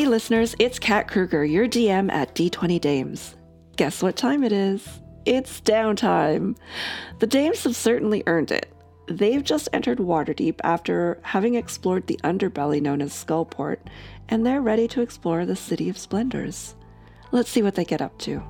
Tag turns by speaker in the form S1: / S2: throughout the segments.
S1: Hey listeners, it's Kat Kruger, your DM at D20 Dames. Guess what time it is? It's downtime. The Dames have certainly earned it. They've just entered Waterdeep after having explored the underbelly known as Skullport, and they're ready to explore the City of Splendors. Let's see what they get up to.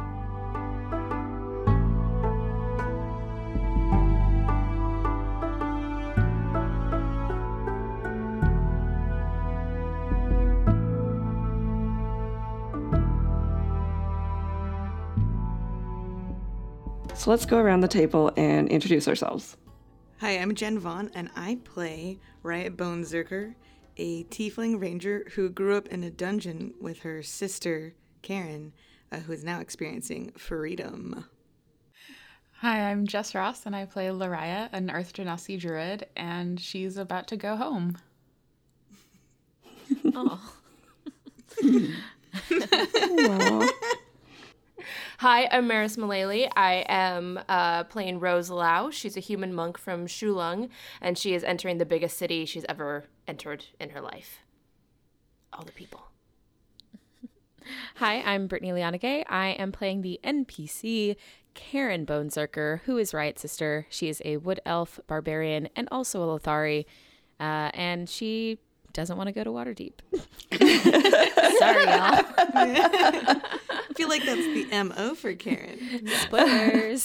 S1: So let's go around the table and introduce ourselves.
S2: Hi, I'm Jen Vaughn, and I play Riot Bonezerker, a tiefling ranger who grew up in a dungeon with her sister, Karen, who is now experiencing freedom.
S3: Hi, I'm Jess Ross, and I play Lariah, an Earth Genasi druid, and she's about to go home.
S4: Oh.
S1: Wow.
S4: Hi, I'm Maris Mullally. I am playing Rose Lau. She's a human monk from Shulung, and she is entering the biggest city she's ever entered in her life. All the people.
S5: Hi, I'm Brittany Leonagay. I am playing the NPC Karen Bonezerker, who is Riot's sister. She is a wood elf, barbarian, and also a Lothari, and she doesn't want to go to Waterdeep. Sorry, y'all.
S2: I feel like that's the MO for Karen.
S5: Spoilers.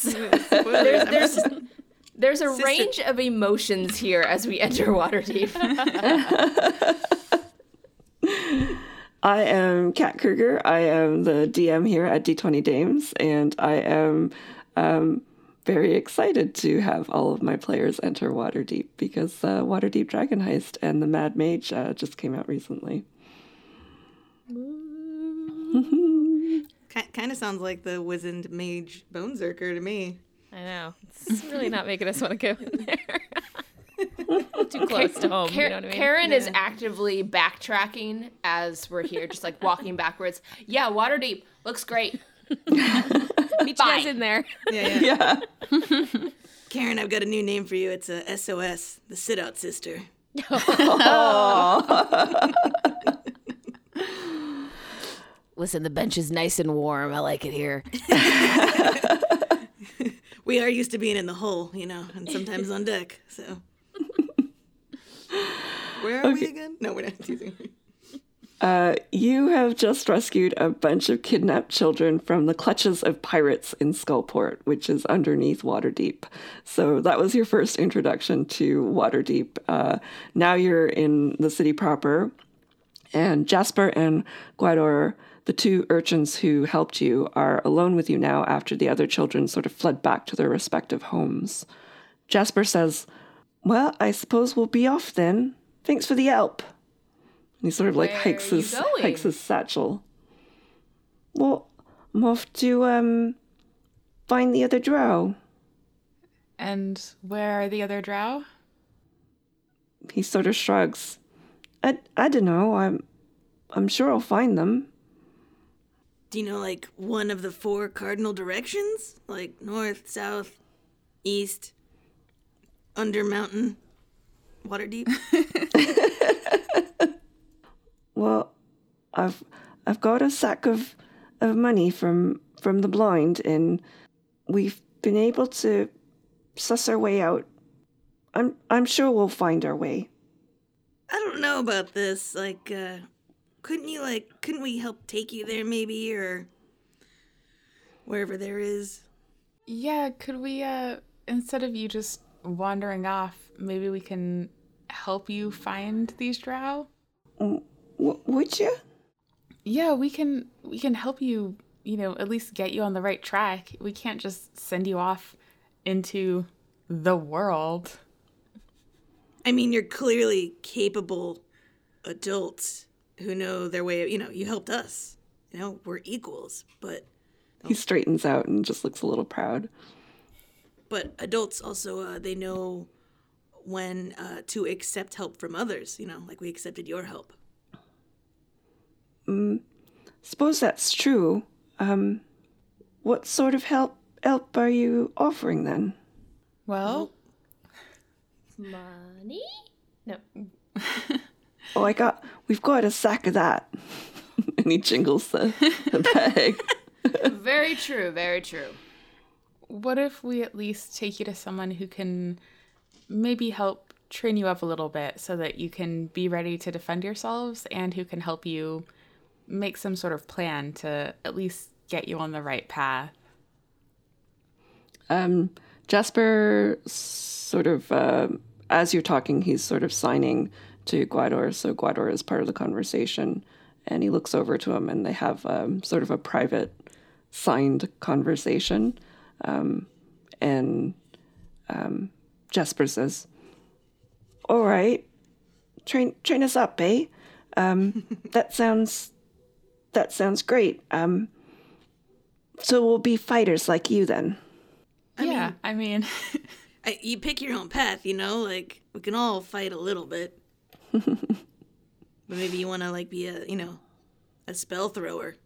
S4: There's a range of emotions here as we enter Waterdeep.
S1: I am Kat Kruger. I am the DM here at D20 Dames, and I am very excited to have all of my players enter Waterdeep because Waterdeep Dragon Heist and the Mad Mage just came out recently.
S2: Kind of sounds like the wizened mage Bonezerker to me.
S5: I know. It's really not making us want to go in there. Too close to home, you know what I mean?
S4: Karen is actively backtracking as we're here, just like walking backwards. Yeah, Waterdeep looks great.
S5: Meet you guys in there.
S2: Yeah. Karen, I've got a new name for you. It's a SOS, the Sit-Out Sister.
S4: Listen, the bench is nice and warm. I like it here.
S2: We are used to being in the hole, and sometimes on deck, so. Where are we again? No, we're not teasing.
S1: You have just rescued a bunch of kidnapped children from the clutches of pirates in Skullport, which is underneath Waterdeep. So that was your first introduction to Waterdeep. Now you're in the city proper, and Jasper and Guidor, the two urchins who helped you, are alone with you now after the other children sort of fled back to their respective homes. Jasper says, "Well, I suppose we'll be off then. Thanks for the help." And he sort of hikes his satchel. "Well, I'm off to find the other drow."
S3: And where are the other drow?
S1: He sort of shrugs. I don't know. I'm sure I'll find them.
S2: Do you know, one of the 4 cardinal directions? Like north, south, east, under mountain, Waterdeep?
S1: Well, I've got a sack of money from the blind, and we've been able to suss our way out. I'm sure we'll find our way.
S2: I don't know about this. Couldn't we help take you there maybe, or wherever there is?
S3: Yeah, could we, instead of you just wandering off, maybe we can help you find these drow?
S1: Would you?
S3: Yeah, we can help you, at least get you on the right track. We can't just send you off into the world.
S2: I mean, you're clearly capable adults who know their way. You helped us. We're equals, but...
S1: He straightens out and just looks a little proud.
S2: But adults also, they know when to accept help from others, like we accepted your help.
S1: Suppose that's true. What sort of help are you offering then?
S3: Well,
S4: Money? No.
S1: we've got a sack of that. And he jingles the bag.
S4: Very true, very true.
S3: What if we at least take you to someone who can maybe help train you up a little bit so that you can be ready to defend yourselves and who can help you make some sort of plan to at least get you on the right path?
S1: Jasper sort of, as you're talking, he's sort of signing to Gwador. So Gwador is part of the conversation. And he looks over to him and they have sort of a private signed conversation. Jasper says, all right, train us up, eh? That sounds great. So we'll be fighters like you then.
S3: I mean,
S2: You pick your own path, like we can all fight a little bit. But maybe you want to like be a spell thrower,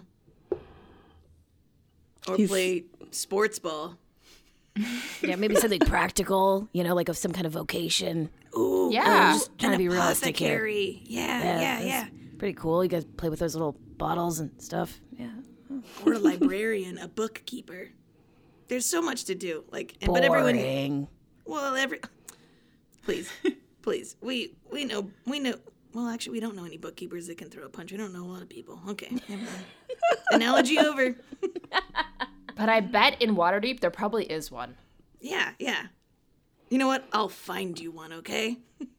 S2: or play sports ball.
S6: Yeah, maybe something practical, like of some kind of vocation.
S2: Ooh,
S4: Yeah.
S6: Just trying to be realistic here.
S2: apothecary. Yeah.
S6: Pretty cool. You guys play with those little bottles and stuff. Yeah.
S2: Or a librarian, a bookkeeper. There's so much to do. But
S6: Boring.
S2: everyone. Well, please. We know. Well, actually, we don't know any bookkeepers that can throw a punch. We don't know a lot of people. Okay, never mind. Analogy over.
S4: But I bet in Waterdeep there probably is one.
S2: Yeah. You know what? I'll find you one, okay?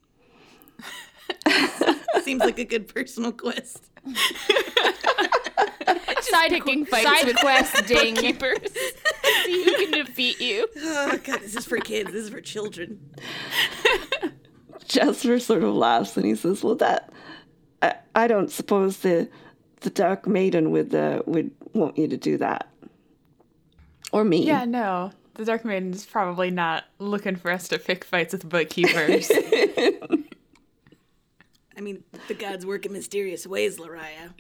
S2: Seems like a good personal quest.
S4: Side questing.
S5: Keepers. See who can defeat you.
S2: Oh, God, this is for kids. This is for children.
S1: Jasper sort of laughs and he says, well, I don't suppose the Dark Maiden would want you to do that. Or me.
S3: yeah, no. The Dark Maiden's probably not looking for us to pick fights with bookkeepers.
S2: I mean, the gods work in mysterious ways, Lariah.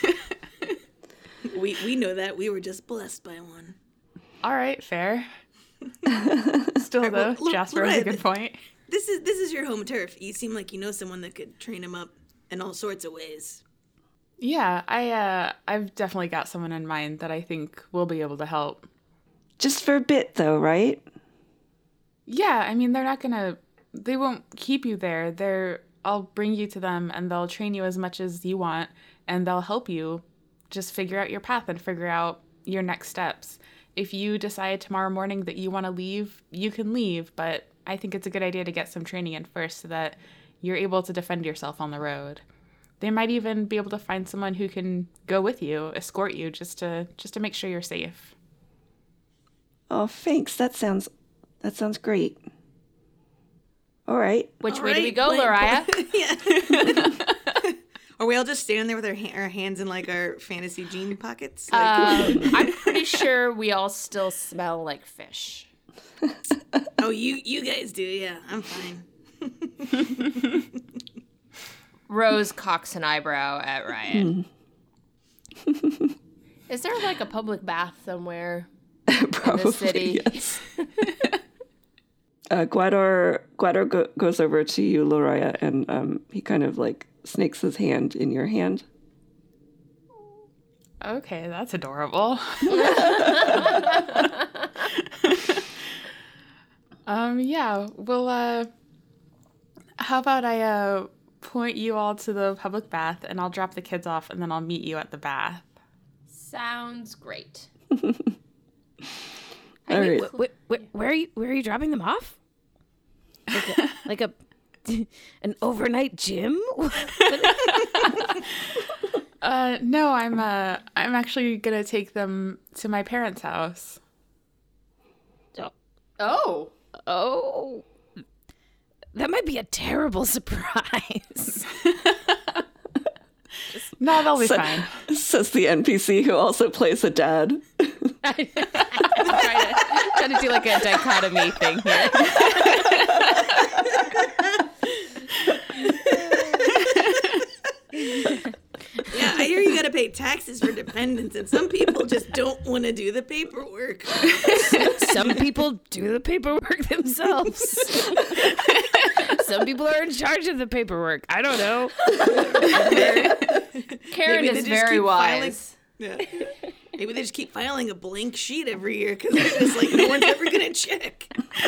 S2: We know that. We were just blessed by one.
S3: All right, fair. Still, though,
S2: well,
S3: Jasper has a good point.
S2: This is your home turf. You seem like you know someone that could train him up in all sorts of ways.
S3: Yeah, I've definitely got someone in mind that I think will be able to help.
S1: Just for a bit, though, right?
S3: Yeah, I mean, they won't keep you there. I'll bring you to them and they'll train you as much as you want and they'll help you just figure out your path and figure out your next steps. If you decide tomorrow morning that you want to leave, you can leave, but I think it's a good idea to get some training in first so that you're able to defend yourself on the road. They might even be able to find someone who can go with you, escort you, just to make sure you're safe.
S1: Oh, thanks. That sounds great. All right.
S4: Which way do we go, Lariah?
S2: Are we all just standing there with our hands in like our fantasy jean pockets?
S4: I'm pretty sure we all still smell like fish.
S2: Oh, you guys do, yeah. I'm fine.
S4: Rose cocks an eyebrow at Ryan. Is there like a public bath somewhere
S1: Probably,
S4: in the city?
S1: Yes. Gwador goes over to you, Lariah, and he kind of like snakes his hand in your hand.
S3: Okay, that's adorable. Yeah, well, how about I point you all to the public bath and I'll drop the kids off and then I'll meet you at the bath.
S4: Sounds great.
S1: All right.
S6: Where are you dropping them off? Like an overnight gym?
S3: No, I'm actually gonna take them to my parents' house.
S4: Oh.
S6: That might be a terrible surprise.
S3: No, they'll be fine.
S1: Says the NPC who also plays a dad.
S5: trying to do like a dichotomy thing here.
S2: Yeah, I hear you gotta pay taxes for dependents, and some people just don't want to do the paperwork.
S6: Some people do the paperwork themselves. Some People are in charge of the paperwork. I don't know.
S4: Karen
S2: Maybe they
S4: is
S2: just
S4: very
S2: keep filing-
S4: wise.
S2: Yeah. Maybe they just keep filing a blank sheet every year because they're just like, no one's ever going to check.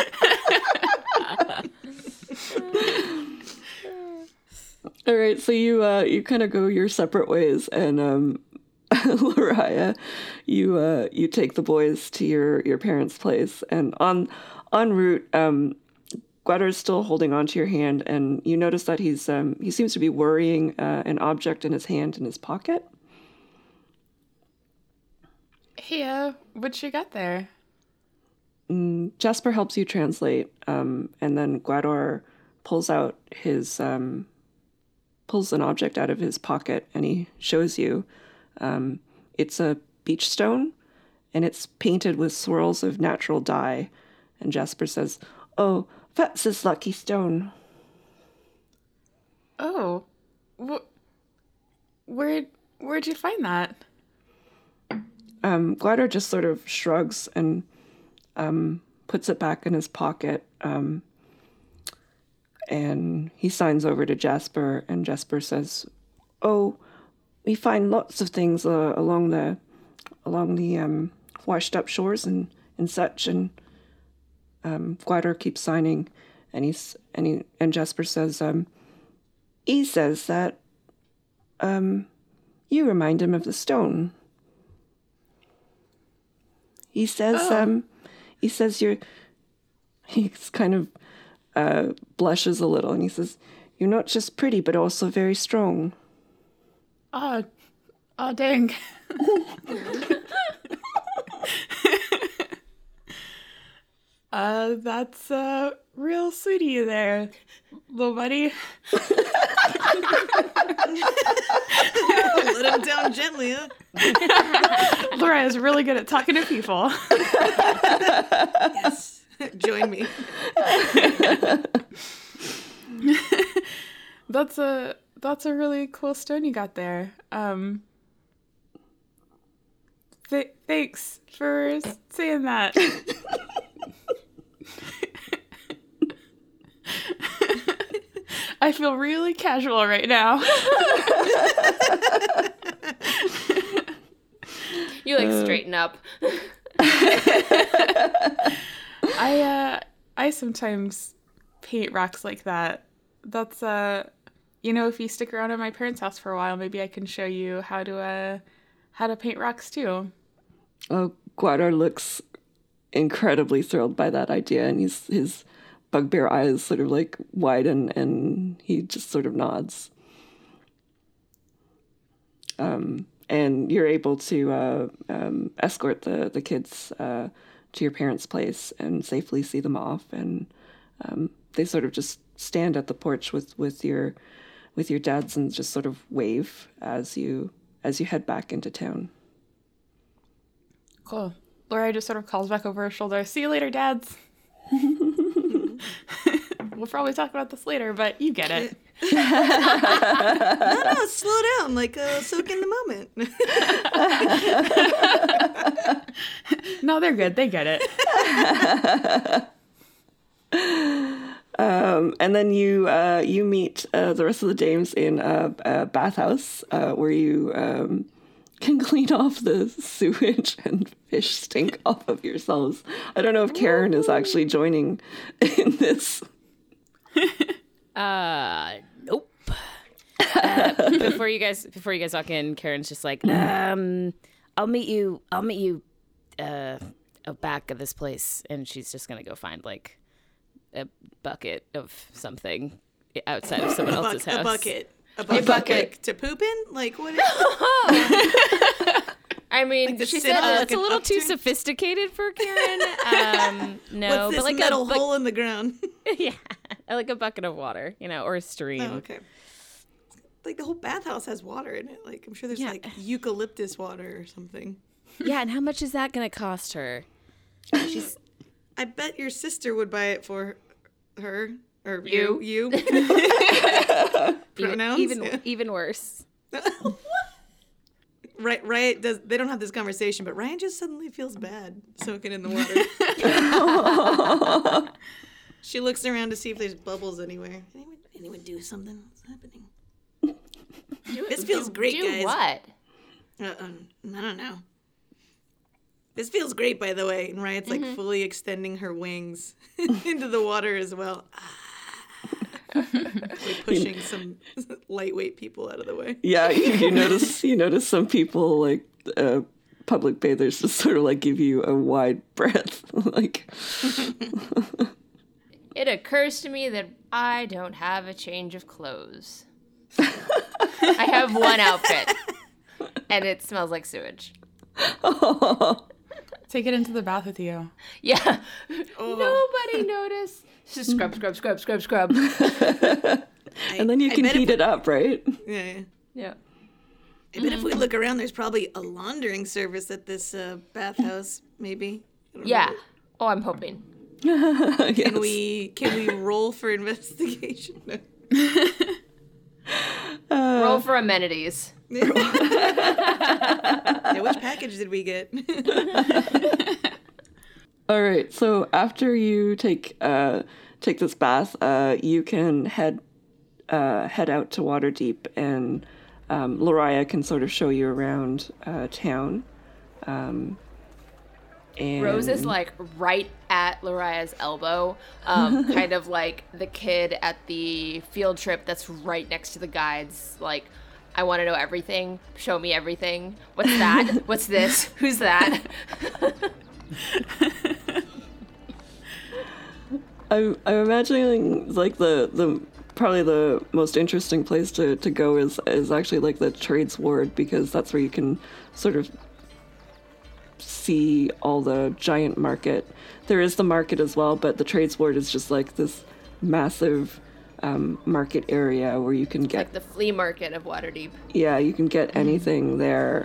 S1: All right, so you kind of go your separate ways, and Lariah, you take the boys to your parents' place, and en route, Guadar is still holding onto your hand, and you notice that he seems to be worrying an object in his hand in his pocket.
S3: Hey, what you got there?
S1: Jasper helps you translate, and then Guadar pulls out pulls an object out of his pocket, and he shows you. It's a beach stone, and it's painted with swirls of natural dye. And Jasper says, "Oh, that's his lucky stone."
S3: Oh, where'd you find that?
S1: Guadar just sort of shrugs and puts it back in his pocket. And he signs over to Jasper, and Jasper says, "Oh, we find lots of things along the washed up shores and such." And Guadar keeps signing, and Jasper says, "He says that you remind him of the stone. He says you're." He's kind of blushes a little, and he says, "You're not just pretty, but also very strong."
S3: Oh, dang. That's real sweet of you there, little buddy.
S2: Let him down gently, huh?
S3: Laura is really good at talking to people.
S2: Yes. Join me.
S3: That's a really cool stone you got there. Thanks for saying that. I feel really casual right now.
S4: You like straighten up.
S3: I sometimes paint rocks like that. That's if you stick around at my parents' house for a while, maybe I can show you how to paint rocks too.
S1: Oh, Guadar looks incredibly thrilled by that idea, and his bugbear eyes sort of like widen, and he just sort of nods. And you're able to escort the kids to your parents' place and safely see them off, and they sort of just stand at the porch with your dads and just sort of wave as you head back into town.
S3: Cool. Laura just sort of calls back over her shoulder. "See you later, dads." We'll probably talk about this later, but you get it.
S2: No, slow down. Like, soak in the moment.
S3: No, they're good. They get it.
S1: And then you meet the rest of the dames in a bathhouse where you can clean off the sewage and fish stink off of yourselves. I don't know if Karen is actually joining in this.
S6: Nope. Before you guys walk in, Karen's just like, I'll meet you back of this place, and she's just gonna go find like a bucket of something outside of someone else's house.
S2: A bucket like, to poop in? Like what?
S4: I mean,
S2: Like the
S4: she
S2: cinema-
S4: said
S6: It's a little too
S2: upturn?
S6: sophisticated for Karen. No,
S2: What's this
S6: but like
S2: metal hole in the ground?
S6: yeah, like a bucket of water, or a stream.
S2: Oh, okay. Like the whole bathhouse has water in it. Like I'm sure there's
S6: Yeah.
S2: like eucalyptus water or something.
S6: Yeah, and how much is that gonna cost her? She's
S2: I bet your sister would buy it for her or
S4: You.
S2: you. Pronouns?
S6: even worse.
S2: Right. They don't have this conversation, but Ryan just suddenly feels bad soaking in the water. She looks around to see if there's bubbles anywhere. Anyone do something? What's happening? This feels great,
S4: Do
S2: guys.
S4: what?
S2: I don't know. This feels great, by the way. And Riot's like fully extending her wings into the water as well. Like pushing some lightweight people out of the way.
S1: Yeah, you notice some people like public bathers just sort of like give you a wide breath. Like
S4: It occurs to me that I don't have a change of clothes. I have one outfit, and it smells like sewage.
S3: Take it into the bath with you.
S4: Yeah. Nobody noticed. Just scrub, scrub, scrub, scrub, scrub.
S1: and then you can heat it up, right?
S2: Yeah.
S4: Yeah.
S2: I bet if we look around, there's probably a laundering service at this bathhouse, maybe. I don't
S4: Yeah.
S2: know.
S4: Oh, I'm hoping.
S1: Yes.
S2: Can we roll for investigation?
S4: Roll for amenities.
S2: Yeah, which package did we get?
S1: All right. So after you take this bath, you can head out to Waterdeep, and Lariah can sort of show you around town. And
S4: Rose is like right at Lariah's elbow, kind of like the kid at the field trip that's right next to the guides. Like, I want to know everything. Show me everything. What's that? What's this? Who's that?
S1: I'm imagining like the probably the most interesting place to go is actually like the trades ward, because that's where you can sort of see all the giant market. There is the market as well, but the trades ward is just like this massive market area where you can get
S4: Like the flea market of Waterdeep.
S1: yeah, you can get anything there.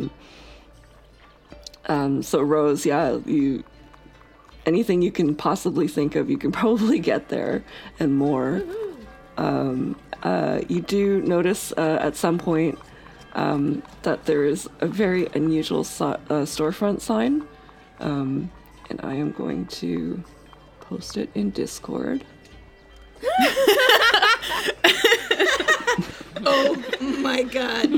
S1: So Rose, anything you can possibly think of, you can probably get there and more. You do notice at some point that there is a very unusual storefront sign, and I am going to post it in Discord.
S2: Oh my god.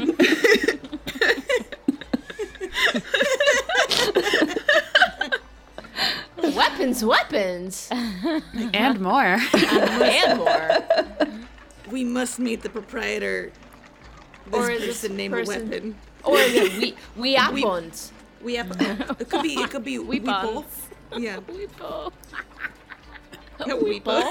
S4: Weapons.
S3: And more.
S4: And more.
S2: We must meet the proprietor.
S4: Or
S2: This
S4: is this
S2: person named
S4: person-
S2: Weapon.
S4: Or the weapons.
S2: We have. It could be Weeple. Yeah.
S4: Weeple.
S2: No, Weeple.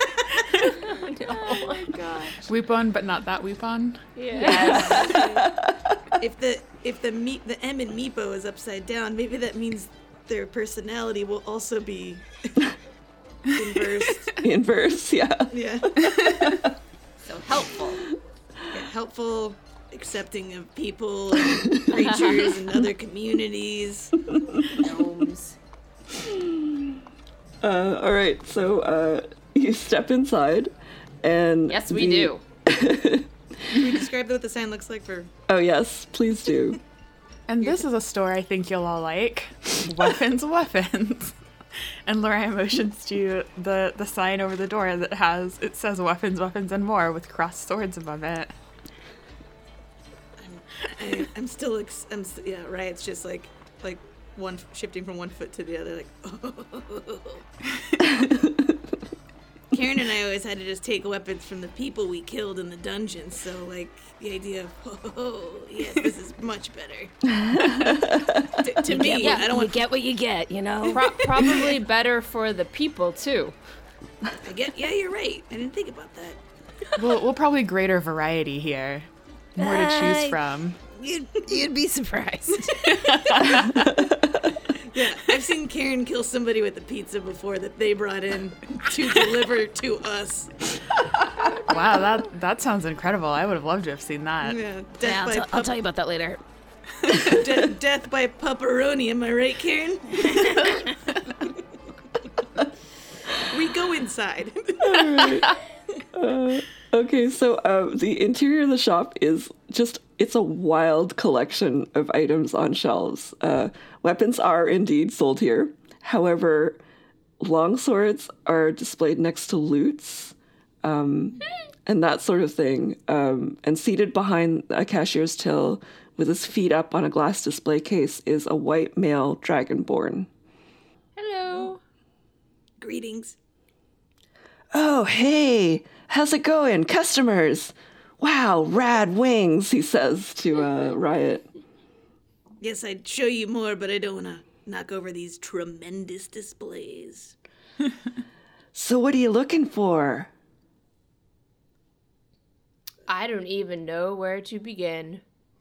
S4: Oh my gosh.
S3: Weepon, but not that weepon.
S4: Yes.
S2: If the M in Meepo is upside down, maybe that means their personality will also be inversed.
S1: Inverse, yeah.
S2: Yeah.
S4: So helpful.
S2: Yeah, helpful, accepting of people and creatures and other communities.
S4: Gnomes.
S1: All right, so you step inside, and
S4: Yes, we do.
S2: Can we describe what the sign looks like for?
S1: Oh yes, please do.
S3: And this is a store I think you'll all like. Weapons, weapons. And Lariah motions to the sign over the door that says weapons, weapons, and more with crossed swords above it.
S2: I'm still. Yeah, right. It's just like one shifting from one foot to the other. Like, Karen and I always had to just take weapons from the people we killed in the dungeon. So like the idea of yes, this is much better. to me, I don't want
S6: get what you get, you know?
S4: Probably better for the people too.
S2: to get. Yeah, you're right. I didn't think about that.
S3: We'll probably greater variety here. More to choose from.
S6: You'd be surprised.
S2: Yeah, I've seen Karen kill somebody with a pizza before that they brought in to deliver to us.
S3: Wow, that sounds incredible. I would have loved to have seen that.
S2: Yeah,
S6: I'll tell you about that later.
S2: death by pepperoni. Am I right, Karen? We go inside.
S1: Okay, so the interior of the shop is it's a wild collection of items on shelves. Weapons are indeed sold here. However, longswords are displayed next to lutes, and that sort of thing. And seated behind a cashier's till with his feet up on a glass display case is a white male dragonborn.
S4: Hello.
S2: Greetings.
S1: Oh, hey, how's it going, customers? Wow, rad wings, he says to Riot.
S2: Yes, I'd show you more, but I don't want to knock over these tremendous displays.
S1: So what are you looking for?
S4: I don't even know where to begin.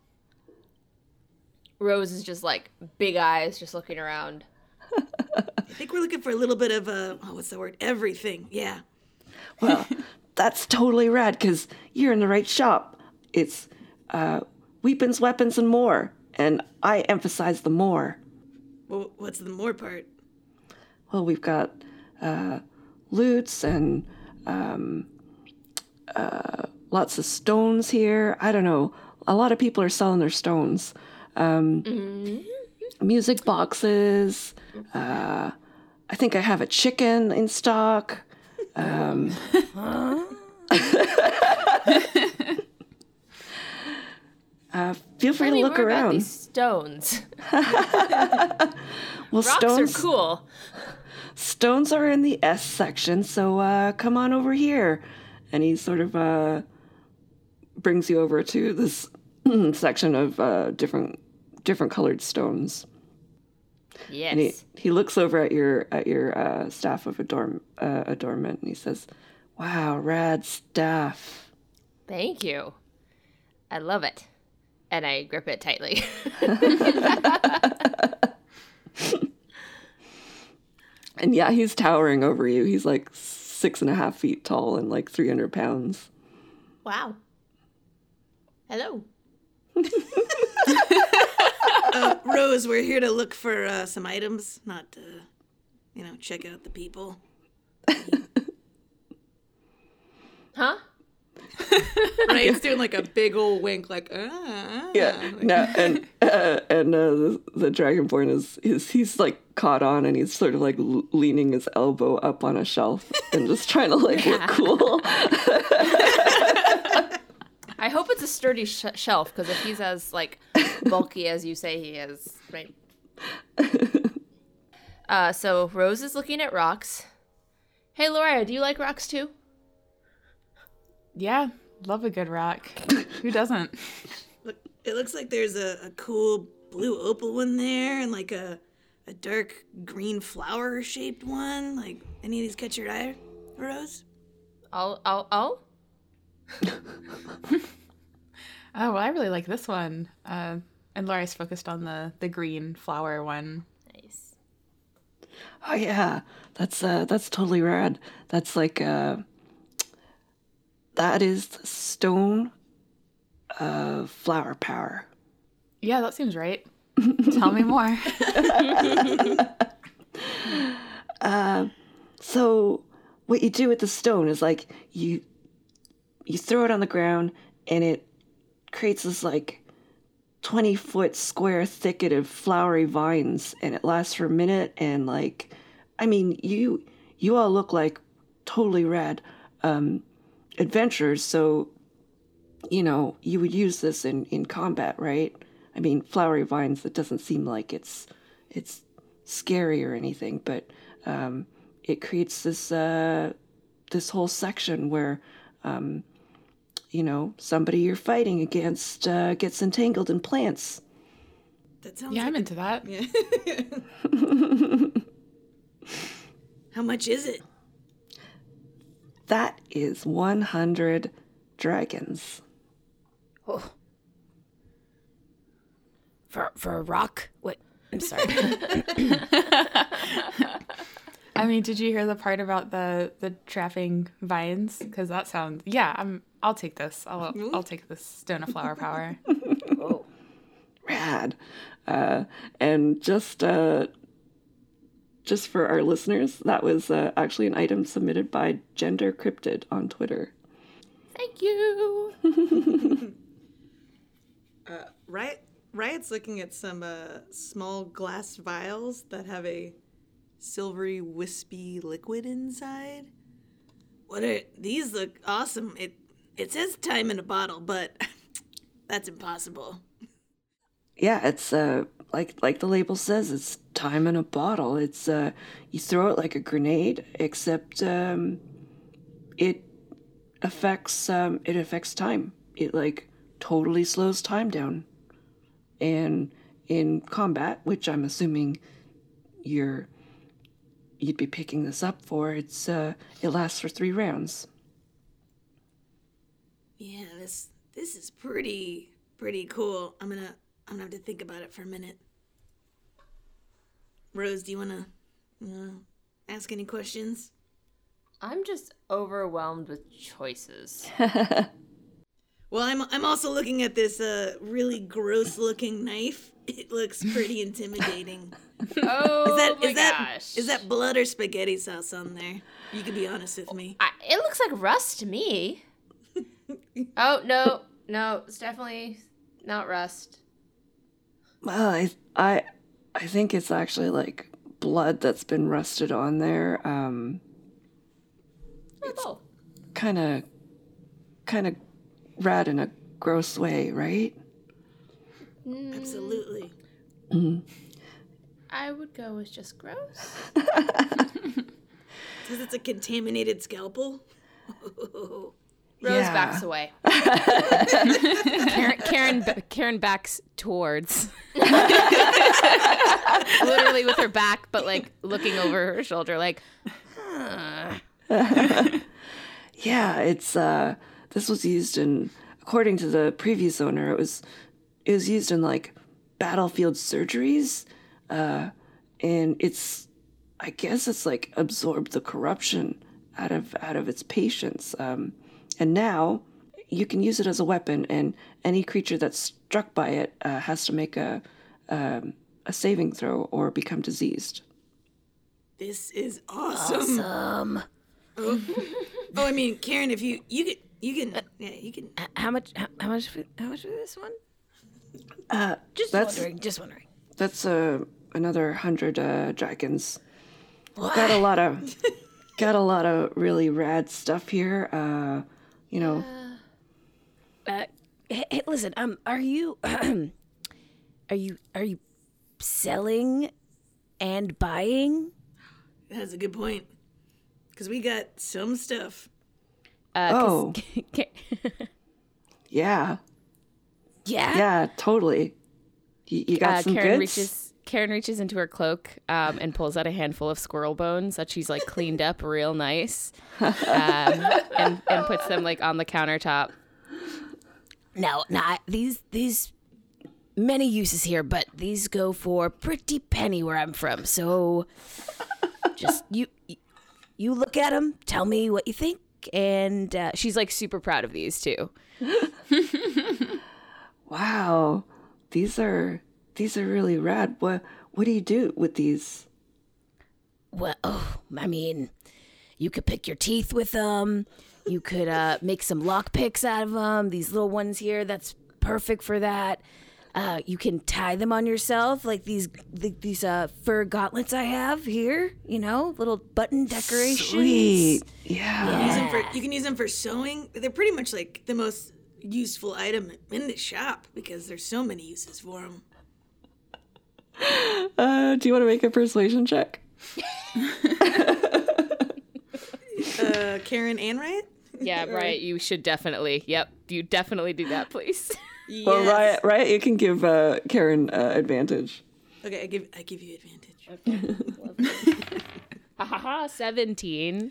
S4: Rose is just like big eyes, just looking around.
S2: I think we're looking for a little bit of what's the word? Everything. Yeah.
S1: Well, that's totally rad, because you're in the right shop. It's weapons, weapons, and more. And I emphasize the more.
S2: Well, what's the more part?
S1: Well, we've got loots and lots of stones here. I don't know. A lot of people are selling their stones. Music boxes. I think I have a chicken in stock. Feel free
S4: Tell
S1: to
S4: me
S1: look
S4: more about
S1: around.
S4: these stones.
S1: Well,
S4: Rocks
S1: stones
S4: are cool.
S1: stones are in the S section, so come on over here. And he sort of brings you over to this section of different colored stones.
S4: Yes.
S1: And he looks over at your staff of adornment, and he says, "Wow, rad staff."
S4: Thank you. I love it. And I grip it tightly.
S1: And yeah, he's towering over you. He's like 6.5 feet tall and like 300 pounds.
S4: Wow. Hello.
S2: Rose, we're here to look for some items, not to, check out the people.
S4: Huh?
S2: Right? It's doing like a big old wink, like, ah.
S1: Yeah, no, and the dragonborn he's like caught on, and he's sort of like leaning his elbow up on a shelf and just trying to like look cool.
S4: I hope it's a sturdy shelf, because if he's as like bulky as you say he is, right? So Rose is looking at rocks. Hey, Laura, do you like rocks too?
S3: Yeah, love a good rock. Who doesn't?
S2: Look, it looks like there's a cool blue opal one there, and like a dark green flower shaped one. Like, any of these catch your eye, Rose?
S4: Oh?
S3: Oh, well, I really like this one. And Laura's focused on the green flower one.
S4: Nice.
S1: Oh yeah, that's totally rad. That's like that is the stone of flower power.
S3: Yeah, that seems right. Tell me more.
S1: So what you do with the stone is like you throw it on the ground, and it creates this like 20-foot square thicket of flowery vines, and it lasts for a minute. And like, I mean, you all look like totally rad adventurers, so you would use this in combat, right? I mean, flowery vines, it doesn't seem like it's scary or anything, but it creates this whole section where somebody you're fighting against gets entangled in plants.
S2: That sounds
S3: Yeah,
S2: like
S3: I'm into that.
S2: Yeah. How much is it?
S1: That is 100 dragons.
S6: Oh. For a rock? What? I'm sorry.
S3: I mean, did you hear the part about the trapping vines? Because that sounds, I'll take this. I'll take this stone of flower power.
S6: Oh.
S1: Rad. And just for our listeners, that was actually an item submitted by Gender Cryptid on Twitter.
S4: Thank you.
S2: Riot's looking at some small glass vials that have a silvery, wispy liquid inside. These look awesome. It says time in a bottle, but that's impossible.
S1: Yeah, it's like the label says, it's time in a bottle. It's you throw it like a grenade, except it affects time. It like totally slows time down. And in combat, which I'm assuming you'd be picking this up for, it lasts for 3 rounds.
S2: Yeah, this is pretty cool. I'm gonna have to think about it for a minute. Rose, do you wanna ask any questions?
S4: I'm just overwhelmed with choices.
S2: Well, I'm also looking at this really gross looking knife. It looks pretty intimidating.
S4: Oh my gosh.
S2: Is that blood or spaghetti sauce on there? You can be honest with me.
S4: It looks like rust to me. Oh, no, it's definitely not rust.
S1: Well, I think it's actually like blood that's been rusted on there.
S4: Oh.
S1: Kind of rad in a gross way, right?
S2: Absolutely.
S4: I would go with just gross.
S2: Because it's a contaminated scalpel.
S4: Rose backs away.
S5: Karen backs towards. Literally with her back, but like looking over her shoulder, like.
S1: Yeah, it's this was used in, according to the previous owner, it was used in like battlefield surgeries, and I guess it's like absorbed the corruption out of its patients, and now you can use it as a weapon, and any creature that's struck by it has to make a saving throw or become diseased.
S2: This is awesome. Oh, I mean, Karen, if you can.
S5: How much for this one? Just wondering.
S1: That's another 100 dragons. Got a lot of really rad stuff here.
S5: Hey, listen. Are you selling and buying?
S2: That's a good point. Because we got some stuff.
S1: Yeah. Yeah, totally. You got some goods?
S5: Karen reaches into her cloak and pulls out a handful of squirrel bones that she's like cleaned up real nice, and puts them like on the countertop. Now, these many uses here, but these go for pretty penny where I'm from. So, just you look at them, tell me what you think, and she's like super proud of these too.
S1: Wow, these are really rad. What do you do with these?
S5: Well, I mean, you could pick your teeth with them. You could make some lock picks out of them. These little ones here, that's perfect for that. You can tie them on yourself, like these fur gauntlets I have here. You know, little button decorations.
S1: Sweet, yeah.
S2: You can use them for sewing. They're pretty much like the most useful item in the shop because there's so many uses for them.
S1: Do you want to make a persuasion check?
S2: Karen and Riot?
S5: Yeah, Riot, you should definitely. Yep, you definitely do that, please.
S2: Yes.
S1: Well, Riot, you can give Karen advantage.
S2: Okay, I give you advantage.
S5: Okay. Ha ha ha! 17.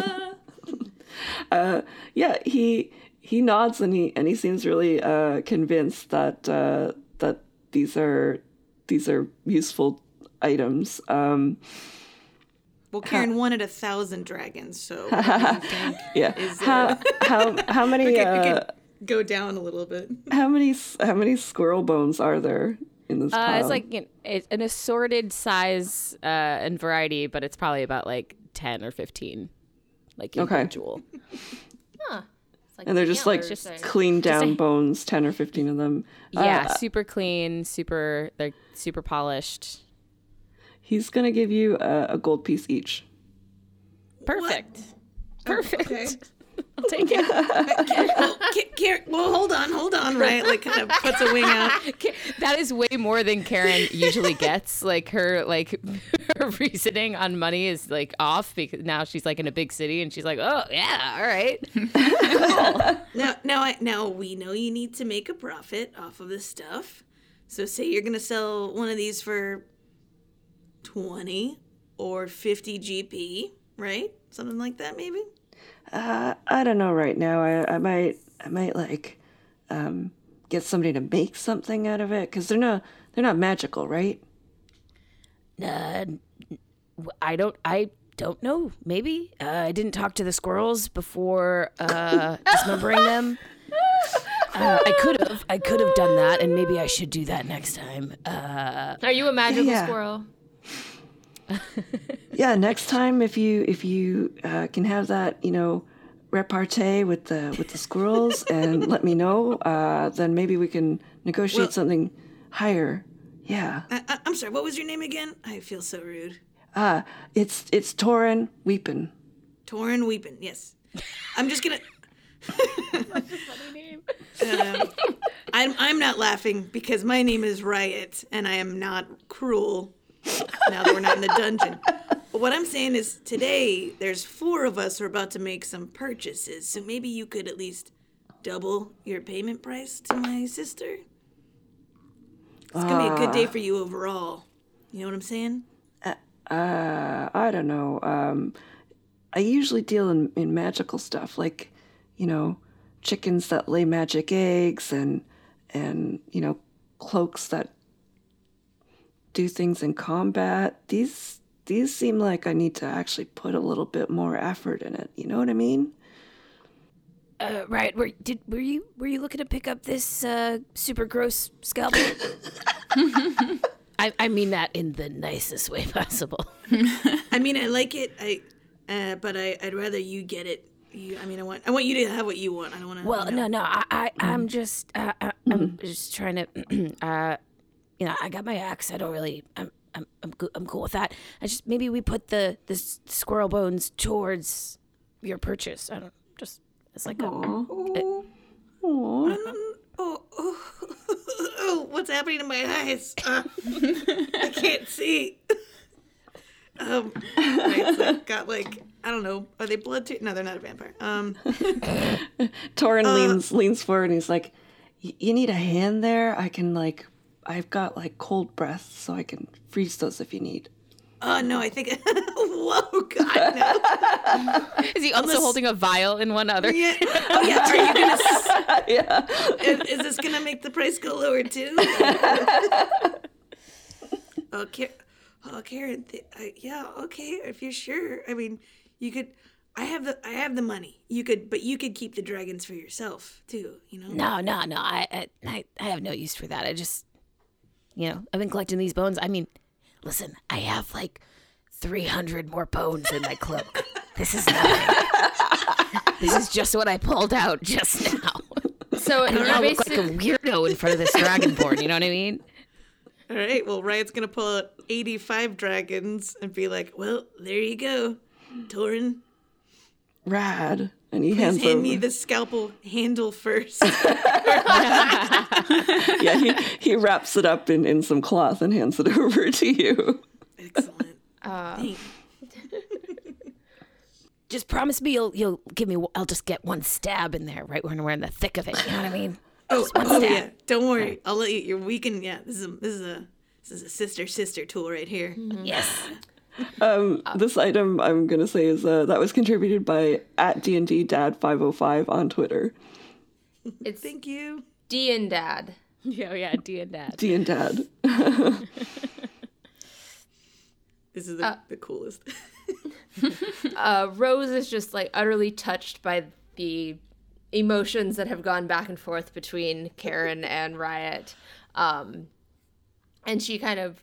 S1: Yeah, he nods and he seems really convinced that that these are useful items.
S2: Well, Karen wanted 1,000 dragons, so what do you think?
S1: Yeah. How many?
S2: We could go down a little bit.
S1: How many squirrel bones are there in this pile?
S5: It's like it's an assorted size and variety, but it's probably about like 10 or 15, like individual.
S4: Huh. It's like
S1: and they're just like clean down bones, 10 or 15 of them.
S5: Yeah, super clean, they're super polished.
S1: He's going to give you a gold piece each.
S5: Perfect.
S2: What?
S5: Perfect.
S2: Okay.
S5: I'll take it.
S2: Well, hold on, right? Like, kind of puts a wing out.
S5: That is way more than Karen usually gets. Like her reasoning on money is like off because now she's like in a big city and she's like, oh yeah, all right.
S2: Now we know you need to make a profit off of this stuff. So say you're gonna sell one of these for 20 or 50 GP, right? Something like that, maybe.
S1: I don't know right now. I might like get somebody to make something out of it because they're not magical, right?
S6: I don't know. Maybe I didn't talk to the squirrels before dismembering them. I could have done that, and maybe I should do that next time.
S4: Are you a magical squirrel?
S1: Yeah, next time if you can have that, repartee with the squirrels and let me know, then maybe we can negotiate something higher. Yeah.
S2: I'm sorry. What was your name again? I feel so rude.
S1: It's Torin Weepin.
S2: Torin Weepin. Yes. I'm just gonna.
S5: That's a funny name.
S2: I'm not laughing because my name is Riot and I am not cruel. Now that we're not in the dungeon. But what I'm saying is today there's 4 of us who are about to make some purchases. So maybe you could at least double your payment price to my sister. It's gonna be a good day for you overall. You know what I'm saying?
S1: I don't know. I usually deal in magical stuff, like, chickens that lay magic eggs and cloaks that do things in combat. These seem like I need to actually put a little bit more effort in it. You know what I mean?
S6: Right. Were you looking to pick up this super gross scalpel? I mean that in the nicest way possible.
S2: I mean, I like it. But I'd rather you get it. I want you to have what you want. I don't want to.
S6: Well, no. I'm just trying to. I got my axe. I don't really. I'm cool with that. Maybe we put the squirrel bones towards your purchase. I don't just. It's like
S2: what's happening to my eyes? I can't see. Right, so got I don't know. Are they blood too? No, they're not a vampire.
S1: Torin leans forward and he's like, "You need a hand there? I've got cold breath, so I can freeze those if you need."
S2: Oh no, I think. Whoa, God, no.
S5: Is he also holding a vial in one other?
S2: Yeah. Oh yeah. Are you gonna?
S1: Yeah.
S2: Is this gonna make the price go lower too? Karen. Yeah. Okay. If you're sure. I mean, you could. I have the money. You could keep the dragons for yourself too.
S6: No. I have no use for that. I just, I've been collecting these bones. I mean, listen, I have 300 more bones in my cloak. This is nothing. This is just what I pulled out just now.
S4: So
S6: I don't look like a weirdo in front of this dragonborn. You know what I mean?
S2: All right. Well, Riot's gonna pull out 85 dragons and be like, "Well, there you go, Torin.
S1: Rad." And he
S2: Please hand me the scalpel handle first.
S1: Yeah, he wraps it up in some cloth and hands it over to you.
S2: Excellent. Thanks.
S6: Just promise me you'll give me. I'll just get one stab in there, right when we're in the thick of it. You know what I mean?
S2: Oh yeah. Don't worry. I'll let you. You're weak and yeah. This is a sister tool right here.
S6: Mm-hmm. Yes.
S1: This item I'm gonna say is that was contributed by @DNDDad505 on Twitter.
S4: It's
S2: Thank you.
S4: D and Dad.
S5: Yeah, D and Dad.
S1: D and Dad.
S2: This is the coolest.
S4: Rose is just utterly touched by the emotions that have gone back and forth between Karen and Riot. And she kind of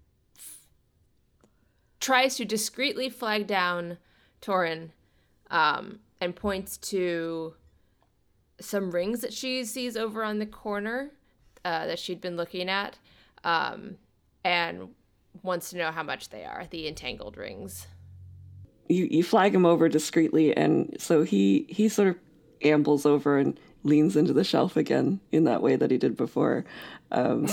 S4: tries to discreetly flag down Torin and points to some rings that she sees over on the corner that she'd been looking at. And wants to know how much they are, the entangled rings.
S1: You flag him over discreetly, and so he sort of ambles over and leans into the shelf again in that way that he did before, and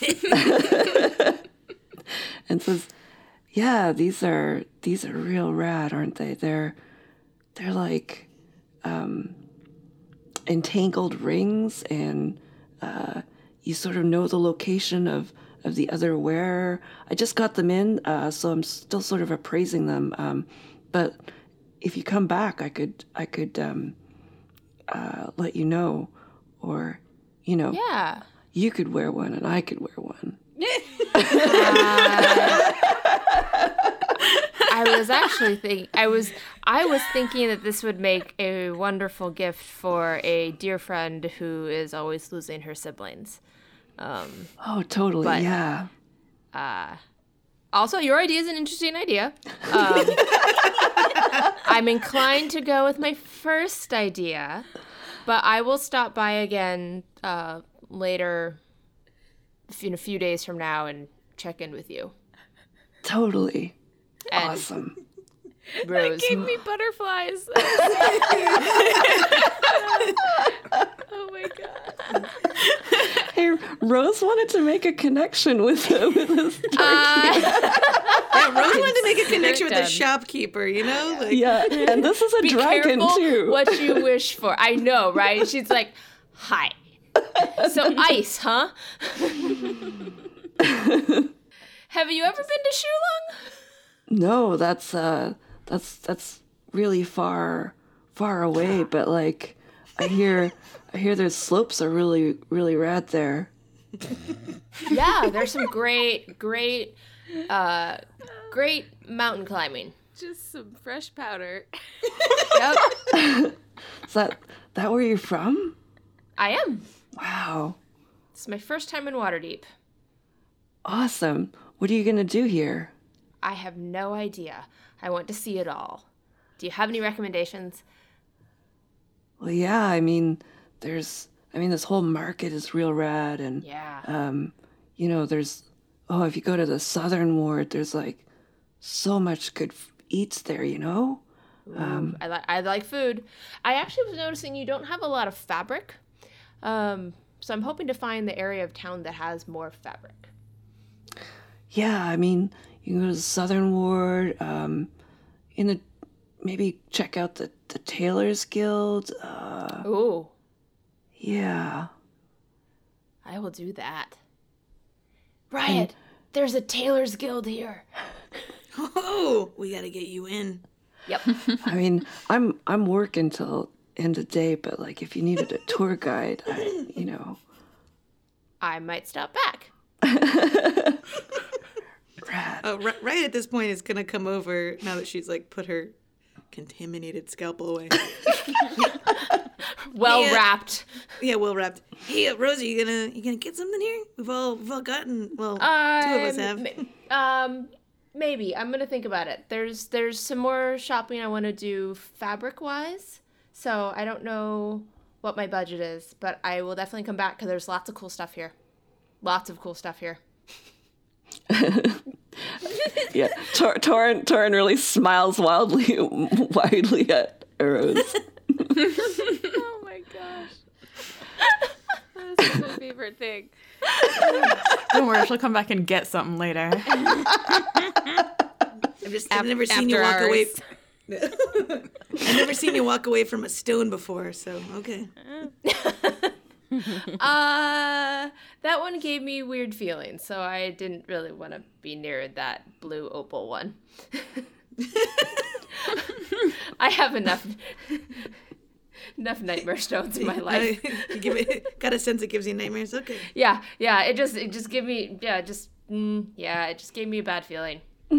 S1: says, "Yeah, these are real rad, aren't they? They're like entangled rings, and you sort of know the location of the other wearer. I just got them in, so I'm still sort of appraising them. But if you come back, I could let you know, or
S4: Yeah.
S1: you could wear one and I could wear one."
S4: I was thinking that this would make a wonderful gift for a dear friend who is always losing her siblings.
S1: Oh, totally,
S4: But-
S1: yeah.
S4: Also, your idea is an interesting idea. I'm inclined to go with my first idea, but I will stop by again later, in a few days from now, and check in with you.
S1: Totally.
S4: And
S1: Awesome.
S4: Rose,
S5: Gave me butterflies. Oh my god.
S1: Hey, Rose wanted to make a connection with his
S2: Yeah, Rose wanted to make a connection with the
S5: Done.
S2: shopkeeper, Like,
S1: Yeah, and this is a
S4: be
S1: dragon
S4: careful
S1: too.
S4: what you wish for. I know, right? She's like, "Hi." So ice, huh? Have you ever been to Shulung?
S1: No, that's really far away. But like, I hear their slopes are really rad there.
S4: Yeah, there's some great mountain climbing.
S5: Just some fresh powder.
S4: Yep,
S1: Is that where you're from?
S4: I am.
S1: Wow,
S4: It's my first time in Waterdeep.
S1: awesome. What are you gonna do here?
S4: I have no idea. I want to see it all. Do you have any recommendations?
S1: Well, yeah, I mean, this whole market is real rad, and
S4: Yeah.
S1: there's if you go to the southern ward, there's like so much good eats there,
S4: I like food. I actually was noticing you don't have a lot of fabric. So I'm hoping to find the area of town that has more fabric.
S1: Yeah, I mean, you can go to the southern ward, maybe check out the Tailors Guild.
S4: Ooh,
S1: Yeah.
S4: I will do that. Riot, there's a tailor's guild here.
S2: Oh, we gotta get you in.
S4: Yep.
S1: I mean, I'm working till end of day, but like if you needed a tour guide,
S4: I might stop back.
S1: rad.
S2: Right at this point is gonna come over now that she's like put her contaminated scalpel away.
S4: Well
S2: Yeah.
S4: wrapped.
S2: Yeah, well wrapped. Hey, Rosie, you gonna get something here? We've all gotten. Well, two of us have.
S4: Maybe. I'm gonna think about it. There's some more shopping I want to do fabric wise. So I don't know what my budget is, but I will definitely come back because there's lots of cool stuff here. Lots of cool stuff here.
S1: Yeah. Torin really smiles widely at Rose.
S5: Oh my gosh. This is my favorite thing.
S3: Don't worry, she'll come back and get something later.
S2: I've never seen you
S5: after
S2: walk away.
S5: hours.
S2: I've never seen you walk away from a stone before, so okay.
S4: That one gave me weird feelings, so I didn't really want to be near that blue opal one. I have enough nightmare stones in my life.
S2: Got a sense it gives you nightmares. Okay.
S4: Yeah. It just gave me it just gave me a bad feeling.